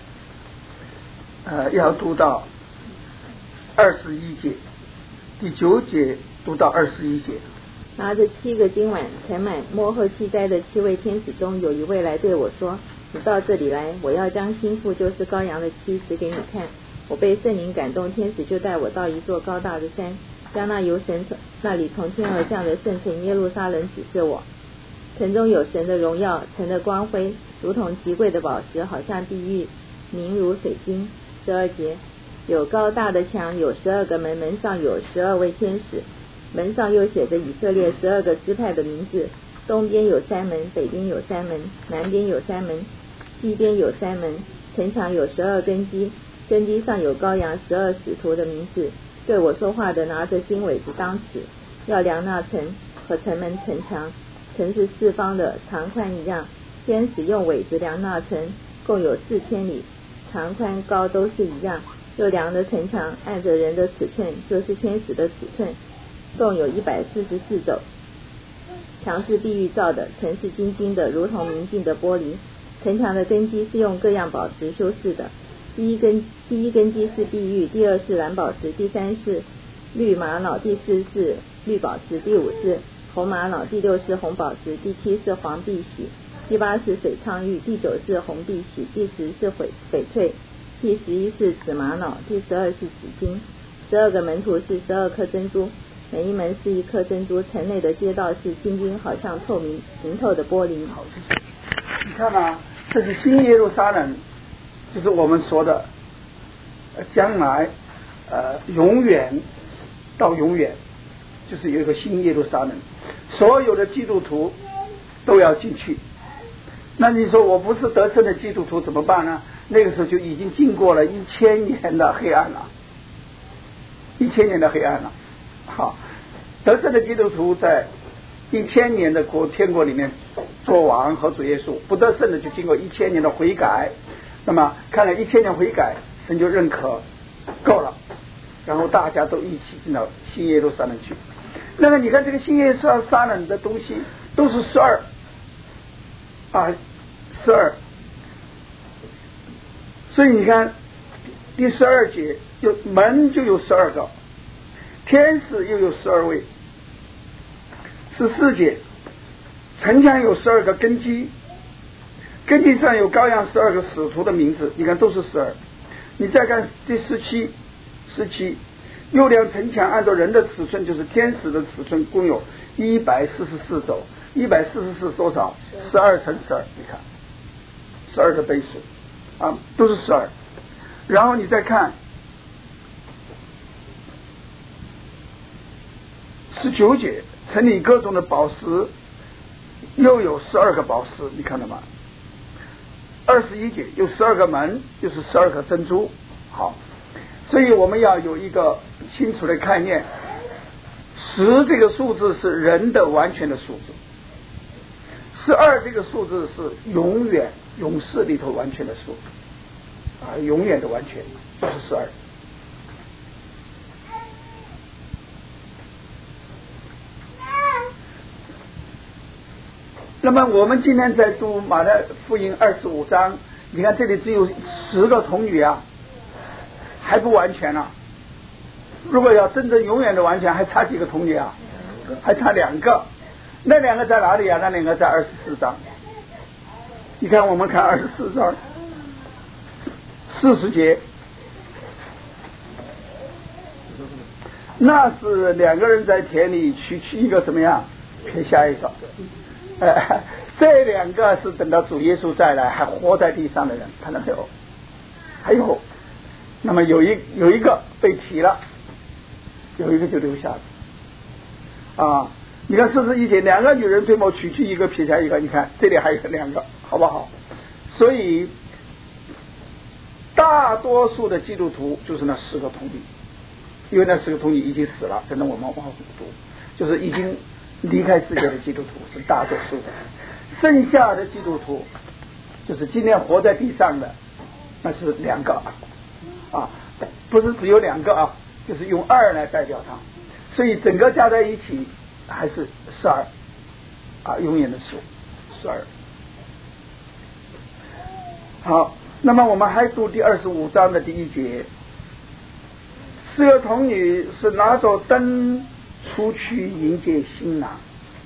呃，要读到二十一节，第九节读到二十一节。 拿着七个金碗盛满末后七灾的七位天使中，有一位来对我说：你到这里来，我要将新妇，就是羔羊的妻指给你看。我被圣灵感动，天使就带我到一座高大的山，将那由神那里从天而降的圣城耶路撒冷指示我。城中有神的荣耀，城的光辉如同极贵的宝石，好像地狱，明如水晶。十二节，有高大的墙，有十二个门，门上有十二位天使，门上又写着以色列十二个支派的名字。东边有三门，北边有三门，南边有三门，西边有三门。城墙有十二根基，根基上有羔羊十二使徒的名字。对我说话的拿着金苇子当尺，要量那城和城门城墙。城是四方的，长宽一样。天使用苇子量那城，共有四千里，长宽高都是一样。又量的城墙，按着人的尺寸，就是天使的尺寸，共有一百四十四肘。墙是碧玉造的，城是金金的，如同明镜的玻璃。城墙的根基是用各样宝石修饰的。第一根第一根基是碧玉，第二是蓝宝石，第三是绿玛瑙，第四是绿宝石，第五是红玛瑙，第六是红宝石，第七是黄碧玺，第八是水苍玉，第九是红碧玺，第十是翡翡翠，第十一是紫玛瑙，第十二是紫金。十二个门徒是十二颗珍珠，每一门是一颗珍珠。城内的街道是金金，好像透明明透的玻璃。 好，谢谢。你看啊，这是新耶路撒冷，就是我们说的呃将来呃永远到永远，就是有一个新耶路撒冷，所有的基督徒都要进去。那你说我不是得胜的基督徒怎么办呢？那个时候就已经经过了一千年的黑暗了，一千年的黑暗了。好，得胜的基督徒在一千年的国天国里面做王和主耶稣，不得胜的就经过一千年的悔改。那么看了一千年悔改，神就认可够了，然后大家都一起进到新耶路撒冷去。那么你看这个新耶路撒冷的东西都是十二啊，十二。所以你看第十二节有门就有十二个，天使又有十二位。十四节，城墙有十二个根基，根基上有羔羊十二个使徒的名字，你看都是十二。你再看第十七，十七，又量城墙，按照人的尺寸，就是天使的尺寸，共有一百四十四肘。一百四十四多少？十二乘十二，你看，十二个倍数啊，都是十二。然后你再看十九节，城里各种的宝石，又有十二个宝石，你看到吗？二十一节有十二个门，就是十二个珍珠。好，所以我们要有一个清楚的概念，十这个数字是人的完全的数字，十二这个数字是永远永世里头完全的数字啊，永远的完全就是十二。那么我们今天在读马太福音二十五章，你看这里只有十个童女啊，还不完全啊。如果要真正永远的完全，还差几个童女啊？还差两个。那两个在哪里啊？那两个在二十四章。你看我们看二十四章四十节，那是两个人在田里取去一个怎么样，撇下一个。呃，这两个是等到主耶稣再来还活在地上的人，看到没有？还有，那么有一有一个被提了，有一个就留下了。啊，你看四十一节，两个女人推磨取去一个撇下一个，你看这里还有两个，好不好？所以大多数的基督徒就是那十个童女，因为那十个童女已经死了，等到我们往后读，就是已经离开世界的基督徒是大多数的，剩下的基督徒就是今天活在地上的，那是两个啊，不是只有两个啊，就是用二来代表它，所以整个加在一起还是十二啊，永远的数十二。好，那么我们还读第二十五章的第一节，四个童女是拿着灯出去迎接新郎，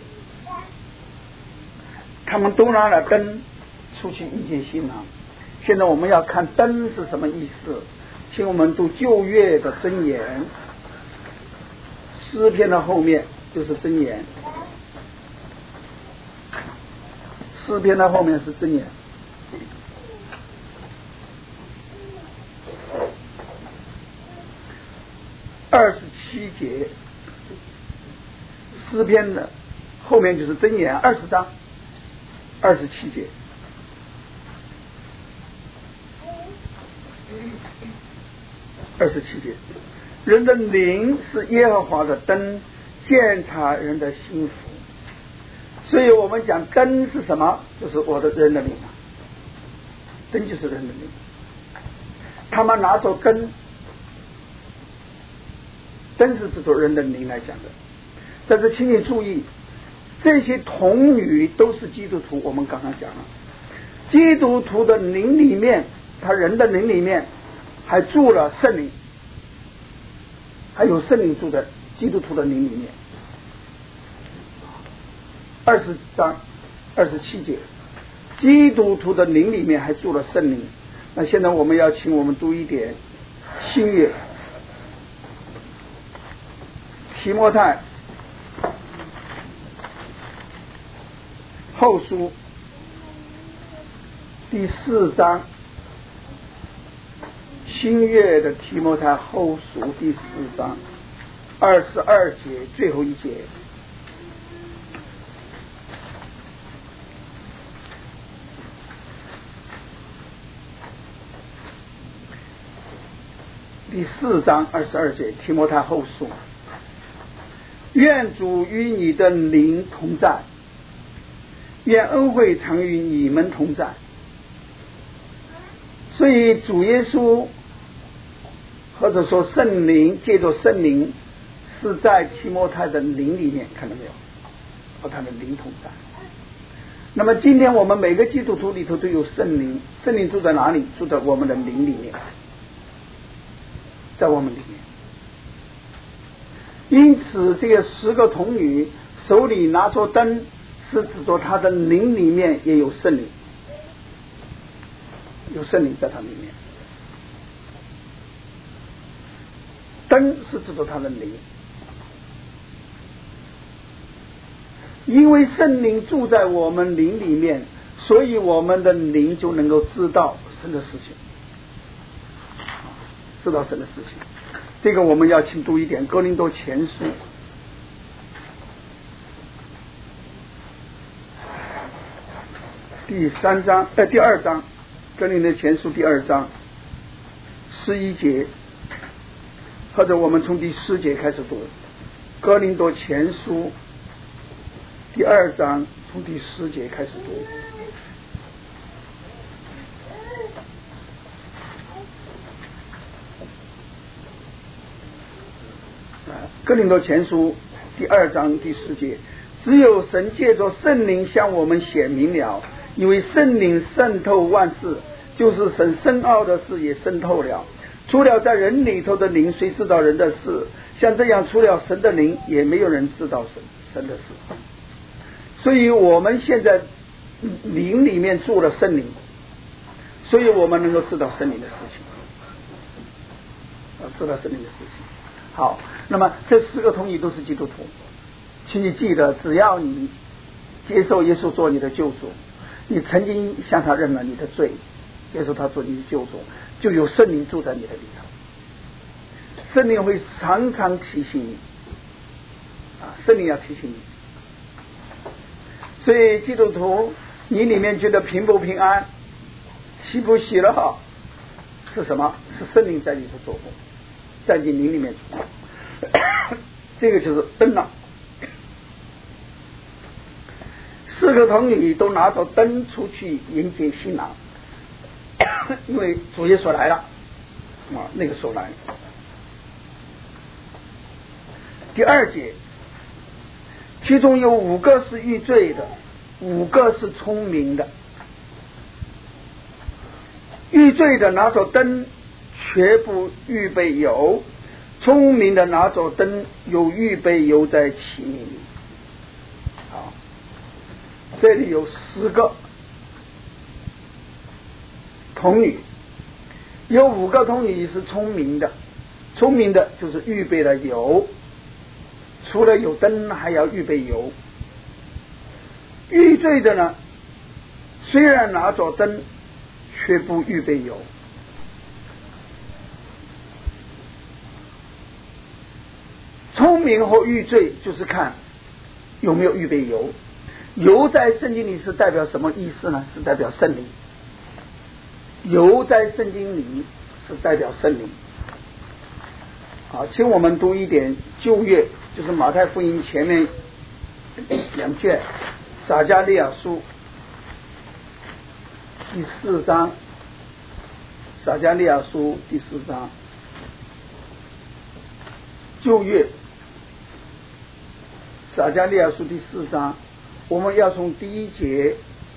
他们都拿了灯出去迎接新郎。现在我们要看灯是什么意思，请我们读旧约的箴言，诗篇的后面就是箴言，诗篇的后面是箴言。二十七节，诗篇的后面就是箴言，二十章二十七节。二十七节，人的灵是耶和华的灯，鉴察人的心腹。所以我们讲灯是什么？就是我的人的灵啊，灯就是人的灵。他们拿着灯，灯是指着人的灵来讲的。但是请你注意，这些童女都是基督徒。我们刚刚讲了，基督徒的灵里面，他人的灵里面还住了圣灵，还有圣灵住在基督徒的灵里面。二十章二十七节，基督徒的灵里面还住了圣灵。那现在我们要请我们读一点新约提摩太后书第四章，新约的提摩太后书第四章二十二节最后一节。第四章二十二节，提摩太后书，愿主与你的灵同在，愿恩惠常与你们同在。所以主耶稣或者说圣灵，借着圣灵是在提摩太的灵里面，看到没有？和他的灵同在。那么今天我们每个基督徒里头都有圣灵，圣灵住在哪里？住在我们的灵里面，在我们里面。因此这个十个童女手里拿着灯，是指着他的灵里面也有圣灵，有圣灵在他里面。灯是指着他的灵，因为圣灵住在我们灵里面，所以我们的灵就能够知道神的事情，知道神的事情。这个我们要请读一点哥林多前书第三章呃第二章，哥林多前书第二章十一节，或者我们从第十节开始读。哥林多前书第二章从第十节开始读。哥林多前书第二章第十节，只有神借着圣灵向我们显明了，因为圣灵渗透万事，就是神深奥的事也渗透了。除了在人里头的灵，谁知道人的事？像这样，除了神的灵，也没有人知道神神的事。所以我们现在灵里面住了圣灵，所以我们能够知道圣灵的事情，知道圣灵的事情。好，那么这四个童女都是基督徒，请你记得，只要你接受耶稣做你的救主，你曾经向他认了你的罪，接受他做你的救主，就有圣灵住在你的里头。圣灵会常常提醒你啊，圣灵要提醒你。所以基督徒，你里面觉得平不平安，喜不喜乐，是什么？是圣灵在里头做工，在你灵里面做工。这个就是灯了。四个童女都拿着灯出去迎接新郎，因为主耶稣来了啊，那个时候来了。第二节， 其中有五个是遇罪的，五个是聪明的。遇罪的拿走灯，却不预备油；聪明的拿走灯，有预备油在其里。好，这里有十个童女，有五个童女是聪明的，聪明的就是预备了油，除了有灯还要预备油。遇罪的呢，虽然拿着灯，却不预备油。聪明和遇罪就是看有没有预备油。油在圣经里是代表什么意思呢？是代表圣灵。油在圣经里是代表圣灵。好，请我们读一点旧约，就是马太福音前面两卷，撒迦利亚书第四章，撒迦利亚书第四章，旧约撒迦利亚书第四章，我们要从第一节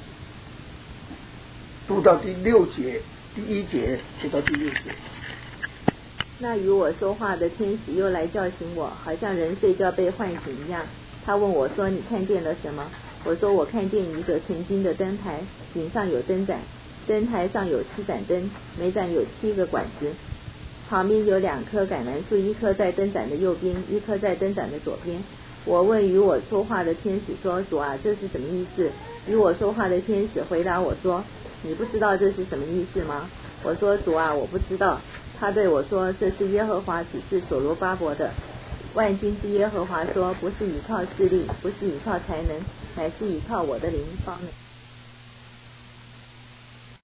读到第六节，第一节读到第六节。 那与我说话的天使又来叫醒我，好像人睡觉被唤醒一样。他问我说：“你看见了什么？”我说：“我看见一个纯金的灯台，顶上有灯盏，灯台上有七盏灯，每盏有七个管子，旁边有两棵橄榄树，一棵在灯盏的右边，一棵在灯盏的左边。”我问与我说话的天使说：“主啊，这是什么意思？”与我说话的天使回答我说：“你不知道这是什么意思吗？”我说：“主啊，我不知道。”他对我说：“这是耶和华指示所罗巴伯的。万军之耶和华说，不是依靠势力，不是依靠才能，乃是依靠我的灵方能。”